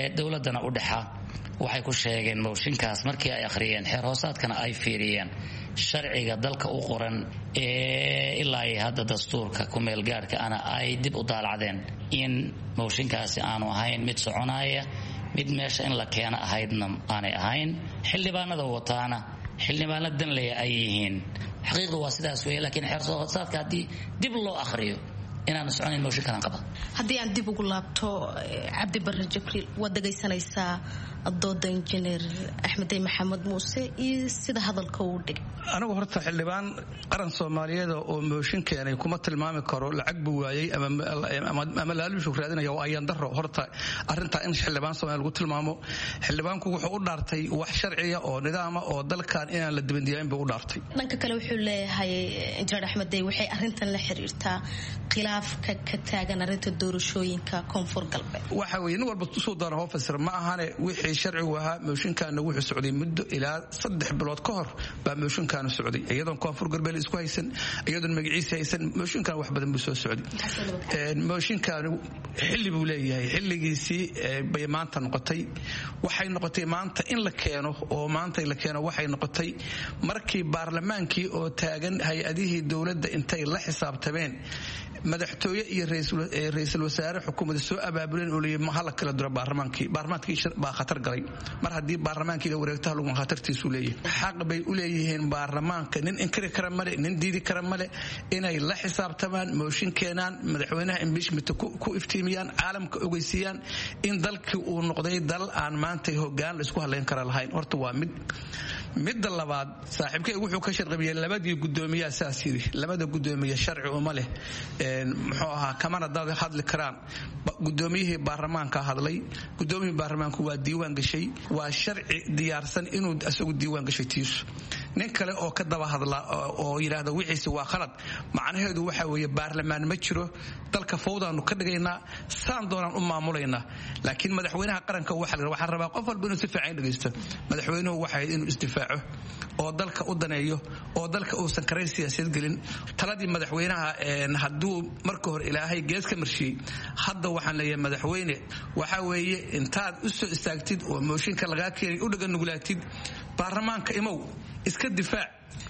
dowladana u dhaxa waxay ku sheegeen mooshinkaas markii ay akhriyeen xeer hoosaadkana ay fiiriyeen sharciga dalka u qoran ee ilaa iyo hadda dastuurka ku meel gaarka ana ay dib u daalacdeen in mooshinkaasi aanu ahayn mid soconaya mid meesha in la keeno ahaydna aanay ahayn xildhibaanada wataana xildhibaano danleya ay yihiin xaqiiqdu waa sidaas weeye laakiin xeersaadka haddii dib loo akhriyo inaan soconayn mooshin kalan qaba haddii aan dib ugu laabto cabdi barre jibriil waad dhegaysanaysaa dooda injineer axmedey maxamed muuse iyo sida hadalka uu dhigay anigu horta xildhibaan qaran soomaaliyeed oo mooshin keenay kuma tilmaami karo lacag buu waayey ama laaluushu raadinaya oo ayaan daro horta arrintaa in xildhibaan soomaaliya lagu tilmaamo xildhibaanku wuxuu u dhaartay wax sharciya oo nidaama oo dalkan inaan la dibandiyaayn buu u dhaartay dhanka kale wuxuu leeyahay injineer axmedey waxay arrintan la xiriirtaa khilaafka ka taagan arrinta doorashooyinka koonfur galbeed waxa weeye nin walba usoo doona hoo fasir ma ahane wixii sharcigu ahaa mooshinkaana wuxuu socday muddo ilaa 3 bilood ka hor baa mooshinkaana socday iyadoon koonfur galbeed isku haysan iyadoon magaciisa haysan mooshinkan wax badan buu soo socday mooshinkan xilli buu leeyahay xilligiisii bay maanta noqotay waxay noqotay maanta in la keeno oo maanta la keeno waxay noqotay markii baarlamaankii oo taagan hay-adihii dowladda intay la xisaabtameen madaxtooye iyo ra'iisul wasaare xukuumadda soo abaabuleen oo leeyahay ma hala kala diro baarlamaankii baa khatar galay mar haddii baarlamaankii la wareegtaha lagu khatartiisu leeyahay xaq bay u leeyihiin baarlamaanka nin inkiri kara male nin diidi kara male inay la xisaabtamaan mooshin keenaan madaxweynaha impeachment ku iftiimiyaan caalamka ogeysiiyaan in dalkii uu noqday dal aan maanta hoggaan la isku halayn kara lahayn horta waa midda labaad saaxiibkay wuxuu ka sharqabiyay labadii gudoomiye asaasiyada labada gudoomiye sharci uma leh muxuu ahaa kamana dad hadli karaan gudoomiyihii baarlamaanka hadlay gudoomiyihii baarlamaanku waa diiwaan gashay waa sharci diyaarsan inuu asagu diiwaan gashay tiisu nin kale oo ka daba hadla oo yiraahdo wixiisi waa khalad macnaheedu waxa weeye baarlamaan ma jiro dalka fawdaanu ka dhigaynaa saan doonaan u maamulaynaa laakiin madaxweynaha qaranka waxaa rabaa qof walba inuu si fiican dhageysto madaxweynuhu waxay inuu isdifaaco oo dalka u daneeyo oo dalka uusan karayn siyaasad gelin taladii madaxweynaha hadduu marka hore ilaahay gees ka marshiyey hadda waxaan leeyahay madaxweyne waxa weeye intaad u soo istaagtid oo mooshinka lagaa keenay u dhagan nuglaatid baarlamaanka imow iska difaac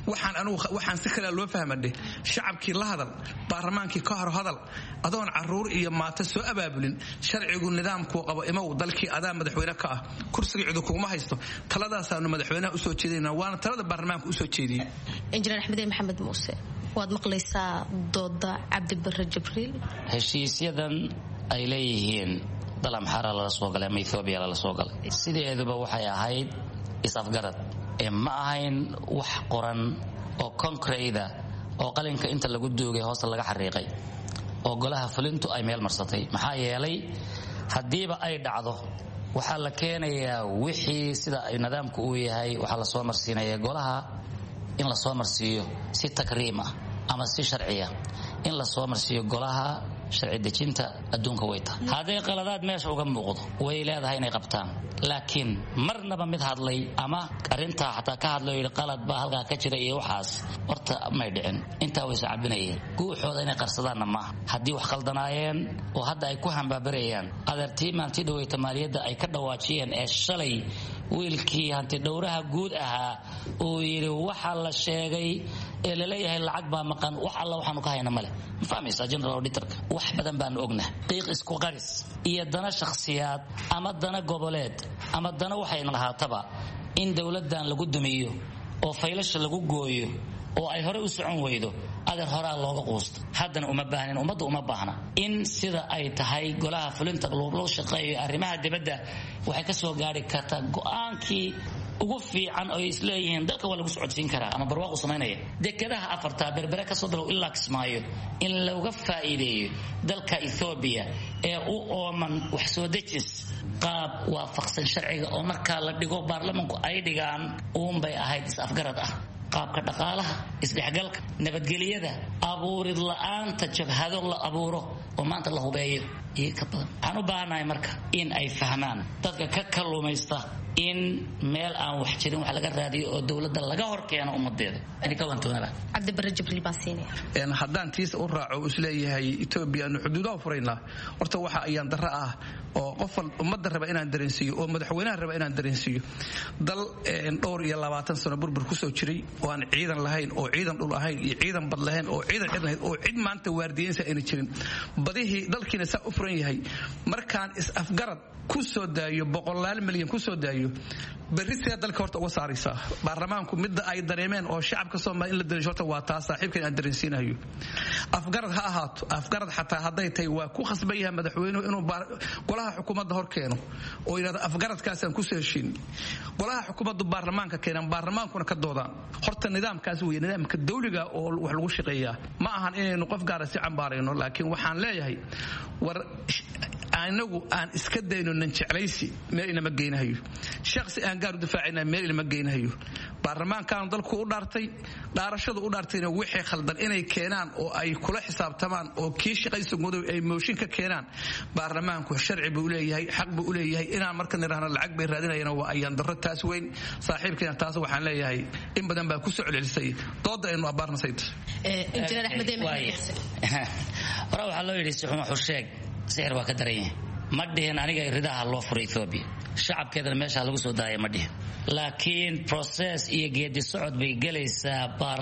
waxaan si kale loo fahmadhe shacabkii la hadal baarlamaankii ka hor hadal adoon caruur iyo maato soo abaabulin sharcigu nidaamkuu qabo imow dalkii adaa madaxweyne ka ah kursiga cidu kuguma haysto taladaasaanu madaxweynaha usoo jeedinaa waana talada baarlamaanka usoo jeediyey injineer axmedey maxamed muuse waad maqlaysaa dooda cabdi barre jibriil heshiisyadan ay leeyihiin dal amxaara lala soo galay ama ethoobiya lala soo galay sideeduba waxay ahayd is-afgarad ma ahayn wax qoran oo concrete oo qalinka inta lagu duugay hoosta laga xariiqay oo golaha fulintu ay meel marsatay maxaa yeelay haddiiba ay dhacdo waxaa la keenayaa wixii sida ay nidaamku uu yahay waxaa la soo marsiinaya golaha in la soo marsiiyo si takriim ah ama si sharciya in la soo marsiiyo golaha sharci dejinta adduunka way tahay hadday qaladaad meesha uga muuqdo way leedahay inay qabtaan laakiin marnaba mid hadlay ama arrintaa xataa ka hadlayo yidhi qalad baa halkaa ka jira iyo waxaas horta may dhicin intaa way sacabinayeen guuxooda inay qarsadaanna maaha haddii wax khaldanaayeen oo hadda ay ku hambaabarayaan adeertii maantii dhaweyta maaliyadda ay ka dhawaajiyeen ee shalay wiilkii hantidhowraha guud ahaa uu yidhi waxa la sheegay ee laleeyahay lacag baa maqan wax alla waxaanu ka hayna male ma fahmaysaa general auditorka wax badan baanu ognahay qiiq isku qaris iyo dana shakhsiyaad ama dana goboleed ama dana waxayna lahaataba in dowladdan lagu dumiyo oo faylasha lagu gooyo oo ay hore u socon weydo adeer horaa looga quusto haddana uma baahnin ummadda uma baahna in sida ay tahay golaha fulinta loo shaqeeyo arrimaha dibadda waxay ka soo gaari kartaa go'aankii ugu fiican oo isleeyihiin dalka waa lagu socodsiin karaa ama barwaaqu samaynaya dekedaha afartaa berbere kasoo dalow ilaa kismaayo in looga faa'iideeyo dalka Ethiopia ee u ooman wax soo dejis qaab waafaqsan sharciga oo markaa la dhigo baarlamaanku ay dhigaan uunbay ahayd is-afgarad ah qaabka dhaqaalaha isdhexgalka nabadgelyada abuurid la'aanta jabhado la abuuro oo maanta la hubeeyo iyo ka badan waxaan u baahanahay marka in ay fahmaan dadka ka kalluumaysta in meel aan wax jirin wax laga raadiyo oo dowladda laga hor keeno ummadeeda ani ka wantoonaba cabdibare jibriil baan siinaya haddaan tiisa u raaco isleeyahay Ethiopia anu xuduudaha furaynaa horta waxa ayaan darro ah oo qof ummadda raba inaan dareensiiyo oo madaxweynaha raba inaan dareensiiyo dal dhowr iyo 20 sano burbur ku soo jiray oo aan ciidan lahayn oo ciidan dhul ahayn iyo ciidan bad lahayn oo ciidan cid lahayn oo cid maanta waardiyeynsa ayna jirin badihii dalkiina saa u furan yahay markaan is afgarad ku soo daayo 100 milyan ku soo daayo berri sida dalka horta uga saaraysaa baarlamaanku midda ay dareemeen oo shacabka Soomaaliya in la dareesho horta waa taas saaxiibkeen aan dareensiinayo afgarad ha ahaato afgarad xataa hadday tahay waa ku khasban yahay madaxweynuhu inuu golaha xukuumadda hor keeno oo yiraahdo afgaradkaas aan ku soo heshiin golaha xukuumaddu baarlamaanka keenan baarlamaankuna ka doodaan horta nidaamkaas weeye nidaamka dawliga oo wax lagu shaqeeyaa ma ahan inaynu qof gaar ah si cambaarayno laakiin waxaan leeyahay war anagu aan iska dayno nan jeclaysi meel inama geynayo shakhsi aan gaar u difaacina meel inama geynayo baarlamaankan dalku u dhaartay dhaarashadu u dhaartayna wixii khaldan inay keenaan oo ay kula xisaabtamaan oo kii shaqaysa gudow ay mooshin ka keenaan baarlamaanku sharci buu leeyahay xaq buu leeyahay inaan marka niraahno lacag bay raadinayaan waa ayaan darro taas weyn saaxiibkeena taas waxaan leeyahay in badan baa ku soo celcelisay dooda aynu abaarnasayt injineer Axmed hore waxaa loo yidhi si xuma xusheeg sixir waa ka daran yahay ma dhihin aniga ridaha loo furay Ethiopia shacabkeedana meesha lagu soo daayay ma dhihin laakiin process iyo geedi socod bay galaysaa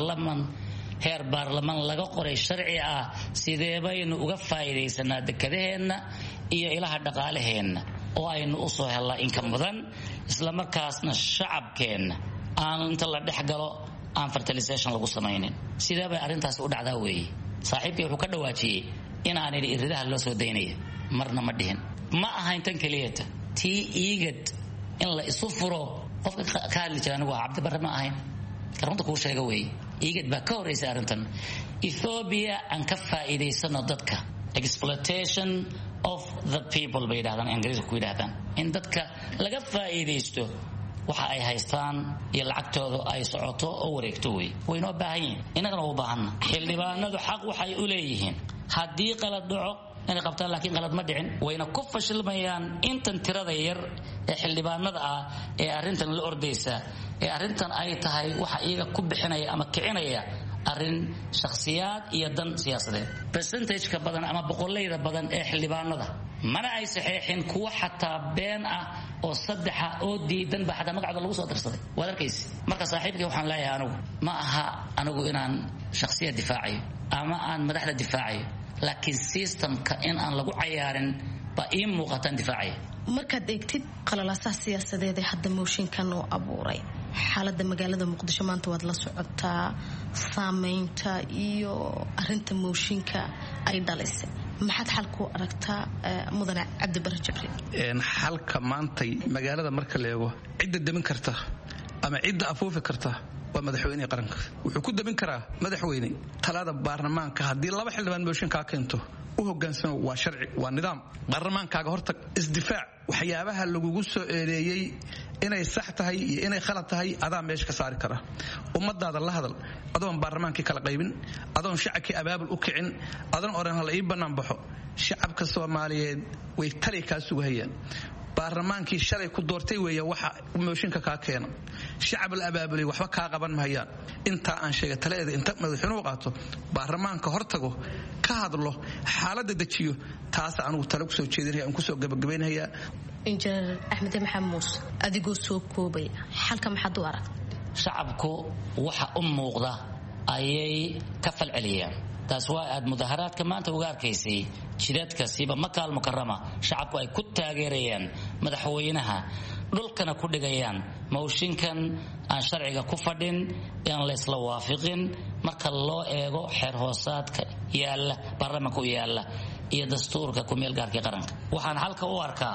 heer baarlamaan laga qoray sharci ah sidee baynu uga faa'iideysanaa dekadaheenna iyo ilaha dhaqaalaheenna oo aynu u soo helnaa inka mudan isla markaasna shacabkeenna aan inta la dhex galo aan fertilization lagu samaynin sidee bay arrintaas u dhacdaa weeye saaxiibkay wuxuu ka dhawaajiyey inaan ridaha loo soo daynaya marna ma dhihin ma ahayn tan keliyata tii iigad in la isu furo qofka ka hadli jira anigu cabdibare ma ahayn runta kuu sheega weeye iigad baa ka horreysay arrintan Ethiopia aan ka faa'iidaysano dadka exploitation of the people bay yidhahdaan ingiriiska ku yidhahdaan in dadka laga faa'iidaysto waxa ay haystaan iyo lacagtooda ay socoto oo wareegto waynoo baahan yihiin innagana u baahanna xildhibaanadu xaq waxay u leeyihiin haddii qalad dhaco inay qabtaan laakiin qalad ma dhicin wayna ku fashilmayaan intan tirada yar ee xildhibaanada ah ee arrintan la ordaysa ee arrintan ay tahay waxa iyaga ku bixinaya ama kicinaya arrin shakhsiyaad iyo dan siyaasadeed percentage-ka badan ama boqolleyda badan ee xildhibaanada mana ay saxeexin kuwa xataa been ah oo saddexa oo diidan ba xataa magacda lagu soo darsaday waad arkaysi marka saaxiibkii waxaan leeyahay anigu ma aha anigu inaan shakhsiyad difaacayo ama aan madaxda difaacayo laakiin systemka in aan lagu cayaarin ba ii muuqataan difaacaya markaad eegtid qalalaasaha siyaasadeed ee hadda mooshinkan uu abuuray xaaladda magaalada muqdisho maanta waad la socotaa saameynta iyo arinta mooshinka ay dhalisay maxaad xalku aragtaa mudane cabdibare jibriil xalka maantay magaalada marka la eego cidda demin karta ama cidda afuufi karta waa madaxweynaha qaranka wuxuu ku demin karaa madaxweyne talada baarlamaanka haddii laba xildhibaan mooshin ka keento u hogaansamo waa sharci waa nidaam baarlamaankaaga horta isdifaac waxyaabaha lagugu soo eedeeyey inay sax tahay iyo inay khalad tahay adaa meesha ka saari kara ummadaada la hadal adoon baarlamaankii kala qaybin adoon shacabkii abaabul u kicin adoon oran hala ii bannaan baxo shacabka Soomaaliyeed way tali ka sugayaan baarlamaankii shalay ku doortay weeya waxa mooshinka ka keena shacab la abaabulay waxba ka qaban mahayaan inta aan sheegay taleeda inta madaxweynuhu qaato baarlamaanka hortago ka hadlo xaaladda dajiyo taas aanu talo ku soo jeedinayaa aan ku soo gabagabeynaya injineer Axmed Maxamuud adigoo soo koobay xalka maxaad u aragtaa shacabku waxa u muuqda ayay ka falceliyaan taas waa aad mudaharaadka maanta uga arkaysay jidadka siiba Makaal Mukarrama shacabku ay ku taageerayaan madaxweynaha dhulkana ku dhigayaan mooshinkan aan sharciga ku fadhin aan la isla waafaqin marka loo eego xeer hoosaadka yaala baarlamaanka yaala iyo dastuurka ku meel gaarka qaranka waxaan halka u arkaa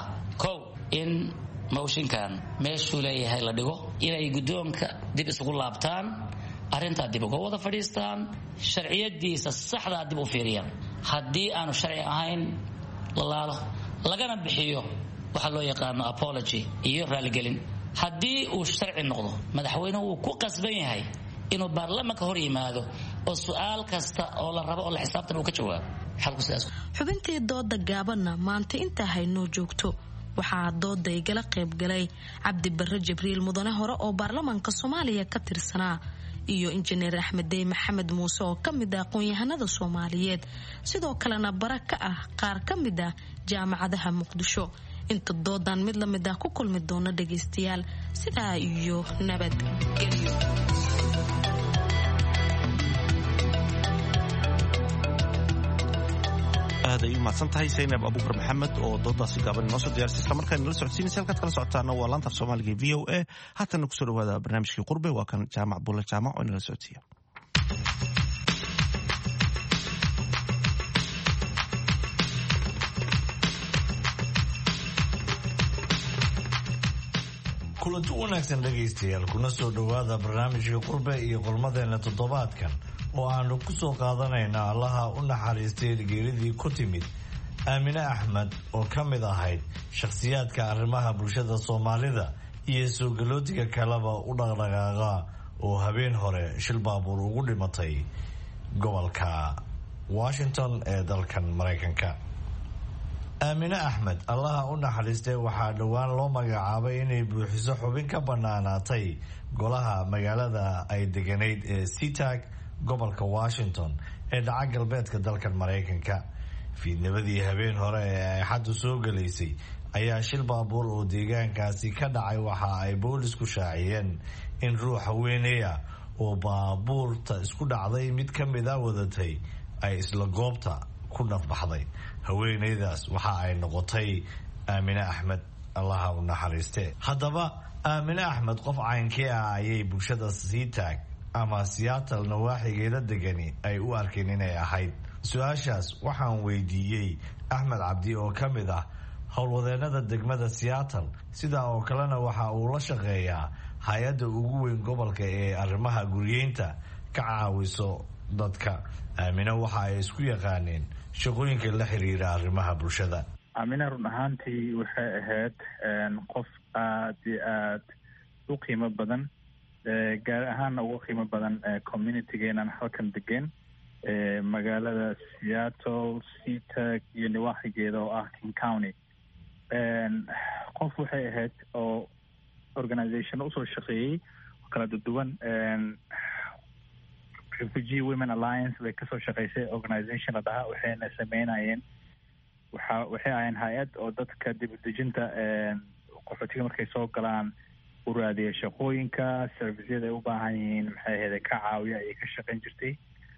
in mooshinkan meeshuu leeyahay la dhigo inay guddoonka dib isugu laabtaan arrintaa dib uga wada fadhiistaan sharciyadiisa saxda dib u fiiriyaan haddii aanu sharci ahayn laalo lagana bixiyo waxa loo yaqaan apology iyo raaligelin haddii uu sharci noqdo madaxweynuhu uu ku qasban yahay inuu baarlamaanka hor yimaado oo su'aal kasta oo la rabo oo la xisaabtan uu ka jawaabo xalku sidaas xubintii dooda gaabanna maanta inta haynoo joogto waxaa dooda igala qaybgalay cabdi barre jibriil mudane hore oo baarlamaanka soomaaliya ka tirsanaa iyo injineer axmed dey maxamed muuse oo ka mid ah aqoon-yahanada soomaaliyeed sidoo kalena bara ka ah qaar ka mid ah jaamacadaha muqdisho inta doodan mid lamid ah ku kulmi doona dhagaystayaal sidaa iyo nabadgelyo. aaday u mahadsan tahay Zainab Abuukar Maxamed oo doodaasi gaaban noo soo diyaarisay isla markaana nala socodsiinaysa halkaad kala socotaana waa laanta Soomaaliga VOA haatan ku soo dhawaada barnaamijkii qurbe waa kan jaamac bulla jaamac oo nala socodsiiya. kulanti wanaagsan dhegaystayaal kuna soo dhawaada barnaamijka qurbe iyo qolmadeena toddobaadkan oo aanu ku soo qaadanayna allaha u naxariistay geeridii ku timid Aamine Axmed oo ka mid ahayd shakhsiyaadka arrimaha bulshada Soomaalida iyo soo galootiga kaleba u dhaqdhaqaaqa oo habeen hore shil baabuur ugu dhimatay gobolka Washington ee dalkan Mareykanka. Aamine Axmed allaha u naxariistay waxaa dhowaan loo magacaabay inay buuxiso xubin ka bannaanaatay golaha magaalada ay deganayd ee SeaTac gobolka Washington ee dhaca galbeedka dalkan Mareykanka. Fiidnimada habeen hore ee ay xaddu soo galaysay ayaa shil baabuur oo deegaankaasi ka dhacay waxa ay boolisku shaaciyeen in ruux haweeneya oo baabuurta isku dhacday mid ka mid ah wadatay ay isla goobta ku nafbaxday. haweeneydaas waxa ay noqotay Aamine Axmed allaha u naxariistay. haddaba Aamine Axmed qof caynkii ah ayay bulshada SeaTac ama Seattle nawaaxigeeda degani ay u arkeen inay ahayd. su-aashaas waxaan weydiiyey Axmed Cabdi oo ka mid ah howlwadeenada degmada Seattle sidaa oo kalena waxa uu la shaqeeyaa hay-adda ugu weyn gobolka ee arrimaha guryeynta ka caawiso dadka. Aamine waxa ay isku yaqaaneen shaqooyinka la xiriira arrimaha bulshada. Aamine run ahaantii waxay ahayd qof aad iyo aad u qiimo badan gaar ahaanna ugu qiimo badan communitygeenan halkan degan magaalada Seattle, SeaTac iyo nawaaxigeeda oo ah King County. qof waxay ahayd oo organization usoo shaqeeyey kala duwan Refugee Women Alliance way kasoo shaqeysay organization la dhahaa waxayna sameynayeen waxay ahayn hay-ad oo dadka dibadejinta qaxootiga markay soo galaan u raadiya shaqooyinka servisyada ay u baahan yihiin maxay ahayd ka caawiya ayay ka shaqeyn jirtay.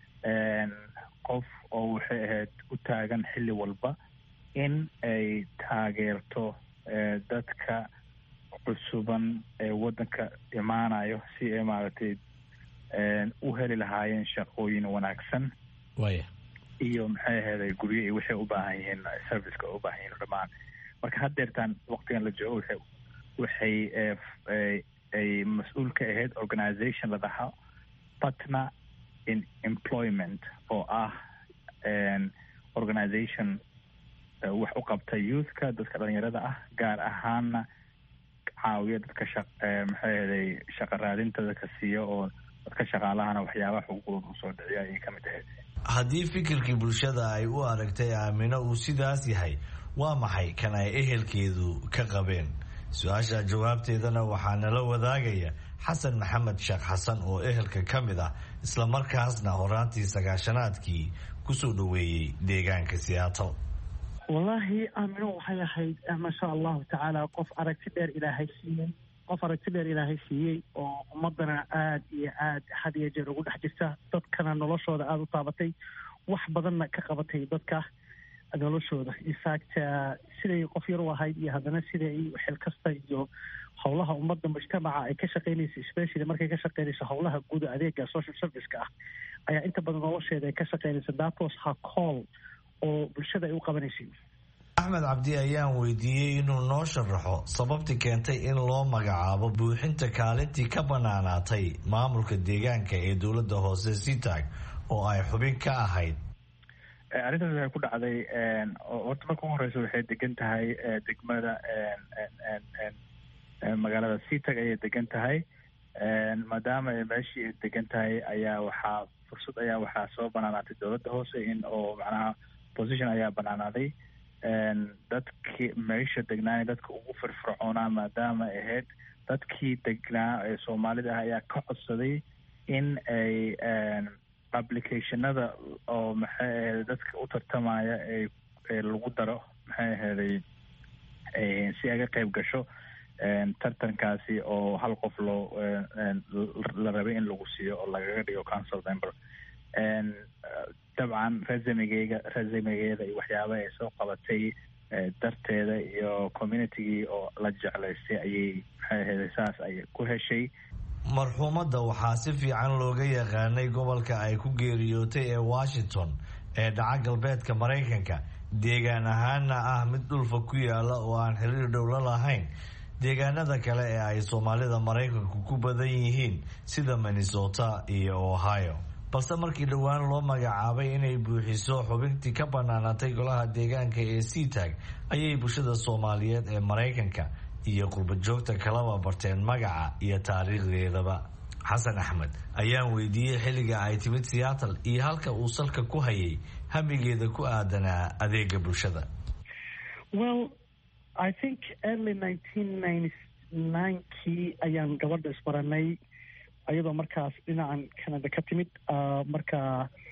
qof oo waxay ahayd u taagan xilli walba in ay taageerto dadka cusuban ee wadanka imaanayo si ay maaragtay u heli lahaayeen shaqooyin wanaagsan iyo maxay ahayd guryo iyo waxay u baahan yihiin serviceka u baahan yihiin dhammaan. marka haddeertaan waqtigan la joogo waxay ay mas-uul ka ahayd organization la dhahaa Partner in Employment oo ah organization wax u qabta youthka dadka dhalinyarada ah gaar ahaana caawiya dadka maxay ahayd shaqo raadinta dadka siiyo oo dadka shaqaalahana waxyaabaha xuquuqdooda usoo dhiciya ayay ka mid ahayd. haddii fikirkii bulshada ay u aragtay Aamine uu sidaas yahay waa maxay kan ay ehelkeedu ka qabeen? su-aasha jawaabteedana waxaa nala wadaagaya xasan maxamed sheekh xasan oo ehelka ka mid ah isla markaasna horaantii 90aadkii kusoo dhaweeyey deegaanka Seattle. wallaahi Aamine waxay ahayd masha allahu tacaala qof aragti dheer ilaahay siiyey oo ummadana aad iyo aad had iyo jeer ugu dhex jirta dadkana noloshooda aada u taabatay wax badanna ka qabatay dadka noloshooda. infact siday qof yar u ahayd iyo haddana siday xil kasta iyo howlaha ummadda mujtamaca ay ka shaqeynaysa especially markay ka shaqeynayso howlaha guud adeega social serviceka ah ayaa inta badan nolosheeda ay ka shaqeynaysa that was her call oo bulshada ay u qabanaysay. Axmed Cabdi ayaan weydiiyey inuu noo sharaxo sababtii keentay in loo magacaabo buuxinta kaalintii ka bannaanaatay maamulka deegaanka ee dowladda hoose SeaTac oo ay xubin ka ahayd. arrintaas waxay ku dhacday horta marka ugu horeysa waxay degan tahay degmada magaalada SeaTac ayay degan tahay. maadaama ay meeshii ay degan tahay ayaa waxaa soo banaanaatay dowladda hoose in oo macnaha position ayaa banaanaaday dadkii meesha degnaa dadka ugu firfircoonaa maadaama ahayd dadkii degnaa ee soomaalida ah ayaa ka codsaday in ay applicationada oo maxay ahayd dadka u tartamaya lagu daro maxay ahaday si aga qayb gasho tartankaasi oo hal qof la rabay in lagu siiyo oo lagaga dhigo council member dabcan resumegeeda iyo waxyaabaha ay soo qabatay darteeda iyo communitygii oo la jeclaystay ayay maxay ahayd saas ay ku heshay. marxuumadda waxaa si fiican looga yaqaanay gobolka ay ku geeriyootay ee Washington ee dhaca galbeedka Maraykanka, deegaan ahaana ah mid dhulfa ku yaala oo aan xiriir dhow la lahayn deegaanada kale ee ay Soomaalida Maraykanku ku badan yihiin sida Minnesota iyo Ohio. balse markii dhowaan loo magacaabay inay buuxiso xubintii ka banaanatay golaha deegaanka ee CTAG ayay bulshada Soomaaliyeed ee Maraykanka iyo qurbajoogta kalaba barteen magaca iyo taariikhdeedaba. Xasan Axmed ayaan weydiiyey xilliga ay timid Seattle iyo halka uu salka ku hayay hamigeeda ku aadanaa adeega bulshada. Well, I think early 1999kii ayaan gabadha isbaranay ayadoo markaas dhinacan Canada ka timid marka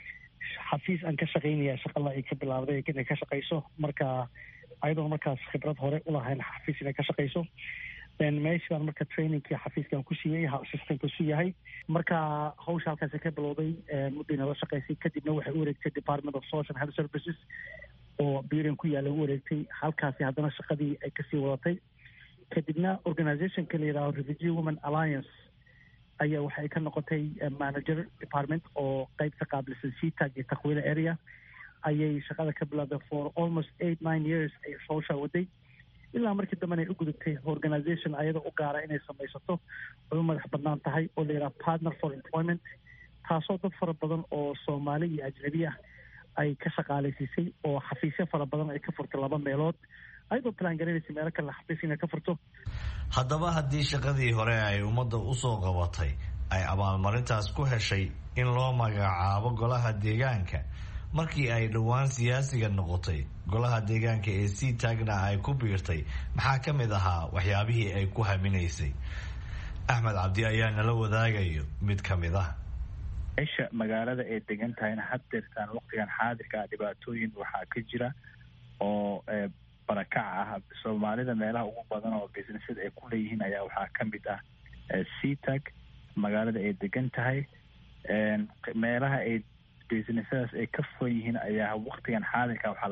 xafiis aan ka shaqaynaya shaqada ay ka bilaawday inay ka shaqayso marka ayadoo markaas khibrad hore u lahayn xafiis inay ka shaqayso meeshaan marka trainingkii xafiiskan ku siiyey assistant ku siiyay marka hawsha halkaas ka bilowday muddo la shaqaysay kadibna waxay u wareegtay Department of Social and Health Services oo biiran ku yaala u wareegtay halkaas haddana shaqadii ay ka sii wadatay kadibna organization ka leeyahay Refugee Women Alliance ayaa waxay ka noqotay manager department oo qayb ka qaabilsan CTAG iyo Takwila area ayay shaqada ka bilowday for almost 8-9 years ay social waday ilaa markii dambe ay u gudubtay organization ayada u gaara inay samaysato oo madax bannaan tahay oo leeyahay Partner for Employment taasoo dad fara badan oo Soomaali iyo ajnabi ah ay ka shaqaaleysiisay oo xafiisyo fara badan ay ka furtay 2 meelood ayadoo plan gareynaysa meel kale xafiis inay ka furto. haddaba haddii shaqadii hore ay ummadda usoo qabatay ay abaalmarintaas ku heshay in loo magacaabo golaha deegaanka markii ay dhowaan siyaasiga noqotay golaha deegaanka ee CTAGna ay ku biirtay maxaa ka mid ahaa waxyaabihii ay ku haminaysay? Axmed Cabdi ayaa nala wadaagayo mid ka mid ah. meesha magaalada ay degan tahayna haddeertaan waqtigan xaadirka dhibaatooyin waxaa ka jira oo barakac ah. Soomaalida meelaha ugu badan oo businesses ay ku leeyihiin ayaa waxaa ka mid ah CTAG magaalada ay degan tahay. meelaha ay businesses ay ka furan yihiin ayaa waqtigan xaadirka waxaa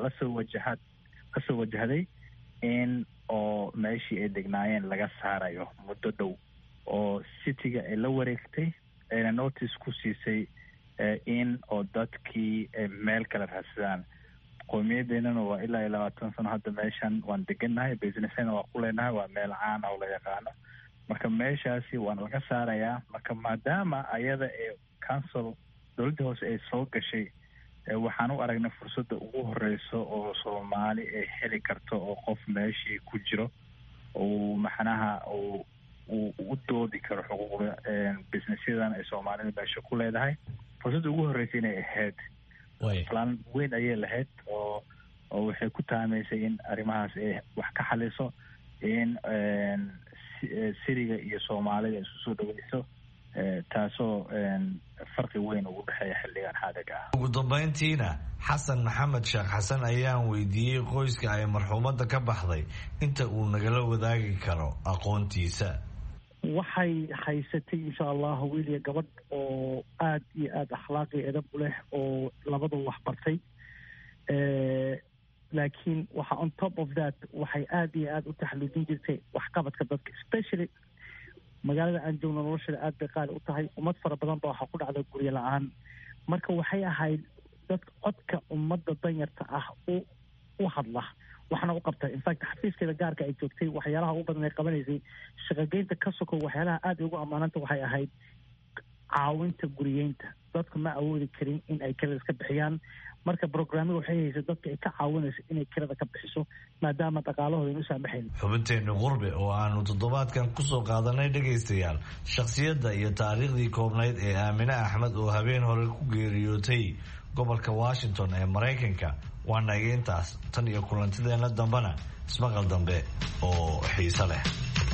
lasoo wajahday in oo meeshii ay degnaayeen laga saarayo muddo dhow oo cityga ay la wareegtay ayna notice ku siisay in oo dadkii meel kala raadsadaan. qowmiyadeennana waa ilaa 20 sano hadda meeshan waan degannahay, businessna waa ku leenahay, waa meel caan oo la yaqaano. marka meeshaasi waan laga saarayaa. marka maadaama ayada ee council dowladda hoose ay soo gashay waxaan u aragnay fursadda ugu horeyso oo Soomaali ay heli karto oo qof meeshii ku jiro oo maxanaha u doodi karo xuquuqda businessyadan ay Soomaalida meesha ku leedahay. fursadda ugu horeysa inay ahayd plan weyn ayay lahayd oo waxay ku taamaysay in arrimahaas ay wax ka xaliso in siriga iyo Soomaalida isu soo dhaweyso taasoo farqi weyn ugu dhexeeya xilligan xaadirka ah. ugu dambeyntiina Xasan Maxamed Sheekh Xasan ayaan weydiiyey qoyska ay marxuumadda ka baxday inta uu nagala wadaagi karo aqoontiisa. waxay haysatay insha Allah wiil iyo gabadh oo aad iyo aad akhlaaq iyo edeb u leh oo labadu wax bartay laakiin waxa on top of that waxay aad iyo aad u taxluujin jirtay waxqabadka dadka especially magaalada aan joogno nolosheeda aad bay qaali u tahay. ummad fara badan baa waxaa ku dhacda guryo la-aan marka waxay ahayd dad codka ummadda danyarta ah u hadla waxna u qabtay. in fact xafiiskeeda gaarka ay joogtay waxyaalaha ugu badan ay qabanaysay shaqageynta ka sokow waxyaalaha aad ugu ammaananta waxay ahayd caawinta guriyeynta. dadku ma awoodi karin in ay kirada iska bixiyaan marka programmada waxay haysay dadka ay ka caawinayso inay kirada ka bixiso maadaama dhaqaalahooda inu saamaxayn. xubinteena qurbe oo aanu toddobaadkan kusoo qaadanay dhegaystayaal shakhsiyadda iyo taariikhdii koobnayd ee Aamine Axmed oo habeen hore ku geeriyootay gobolka Washington ee Mareykanka. Waa nageentaas tan iyo kulantideena dambana ismaqal dambe oo xiiso leh.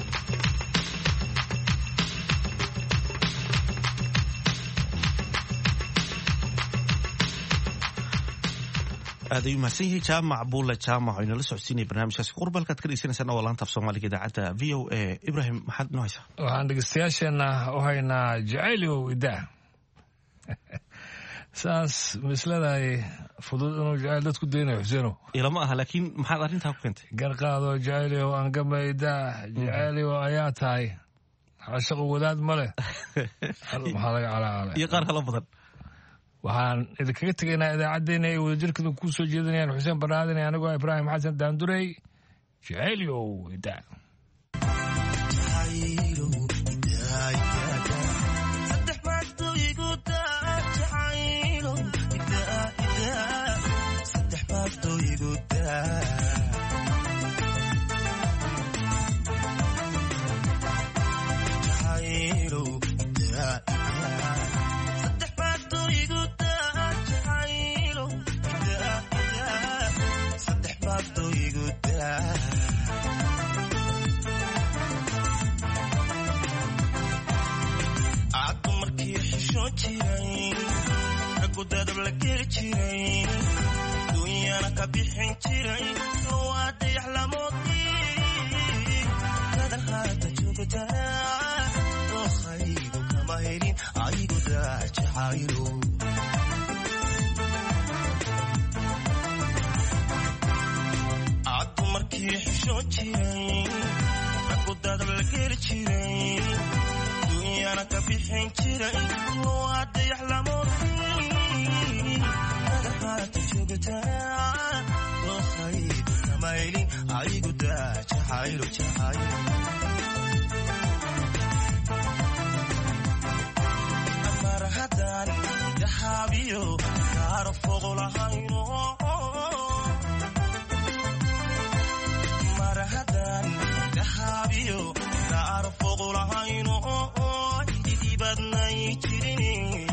aadayu mahadsan yahay jaamac buule jaamac oo inala socodsiinaya barnaamijkaasi qurbalkaad ka dhegeysanaysan oo laanta af soomaaliga idaacadda v o a. Ibrahim maxaad noo haysaa? waxaan dhegeystayaasheena u haynaa jacayligow idaa saas misladahay fudud inuu jacayl dadku daynayo xuseenow ilama aha laakiin maxaad arrintaa ku keentay? garqaado jacayligow angama idaa jacayligow ayaa tahay cashaqu wadaad ma leh maxaa laga calaalay iyo qaar kala badan. waxaan idinkaga tegaynaa idaacaddeenna ay wadajirkada ku soo jeedinayaan xuseen barnaadin iyo anigoo Ibraahim Xasan Daandurey. jacayligow idaa dadab la geli jiray dunyana ka bixin jiray waa dayax lamoodii dadan haata joogtaa dokhaygu kama helin aygu daa jacaylo caddu markii xishoon jiray raggu dadab la geli jiray dunyana ka bixin jiray waa dayax lamoodii mar haddaan dahaabiyo kaaro fogo lahayno mar haddaan dahaabiyo kaaro fogo lahayno didibadnay jirin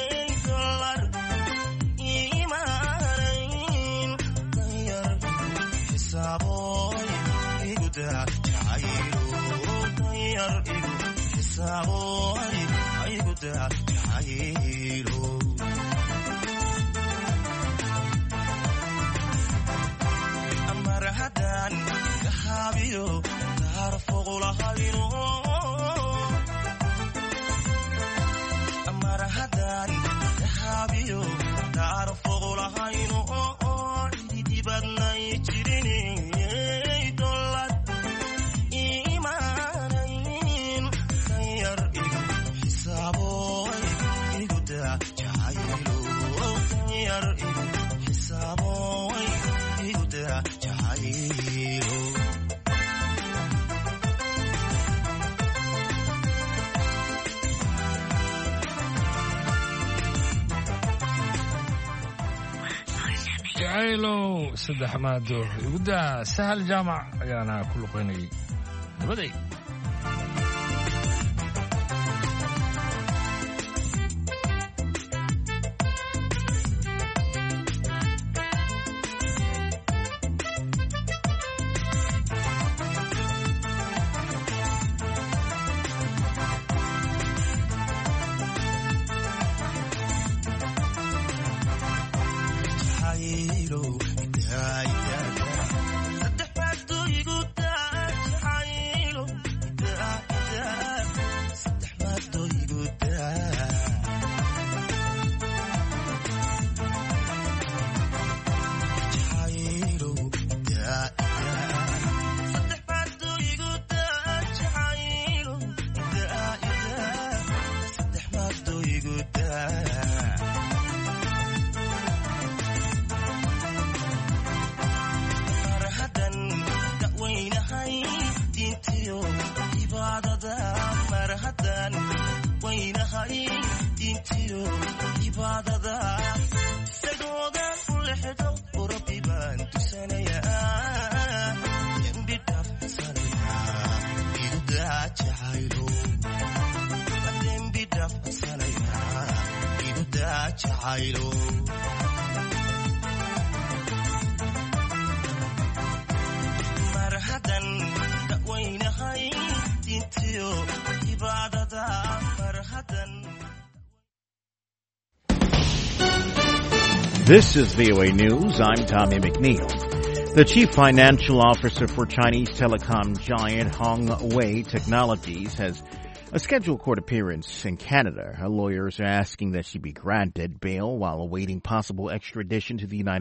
mar haddaan dahaabiyo kaaro fogo lahayno mar haddaan dahaabiyo kaaro fogo lahayno didibadnay jirin jacaylow saddex maado igu daa sahal jaamac ayaana ku luqeynayay nabaday. jacaylo This is VOA News. I'm Tommy McNeil. The chief financial officer for Chinese telecom giant Hongwei Technologies has a scheduled court appearance in Canada. Her lawyers are asking that she be granted bail while awaiting possible extradition to the United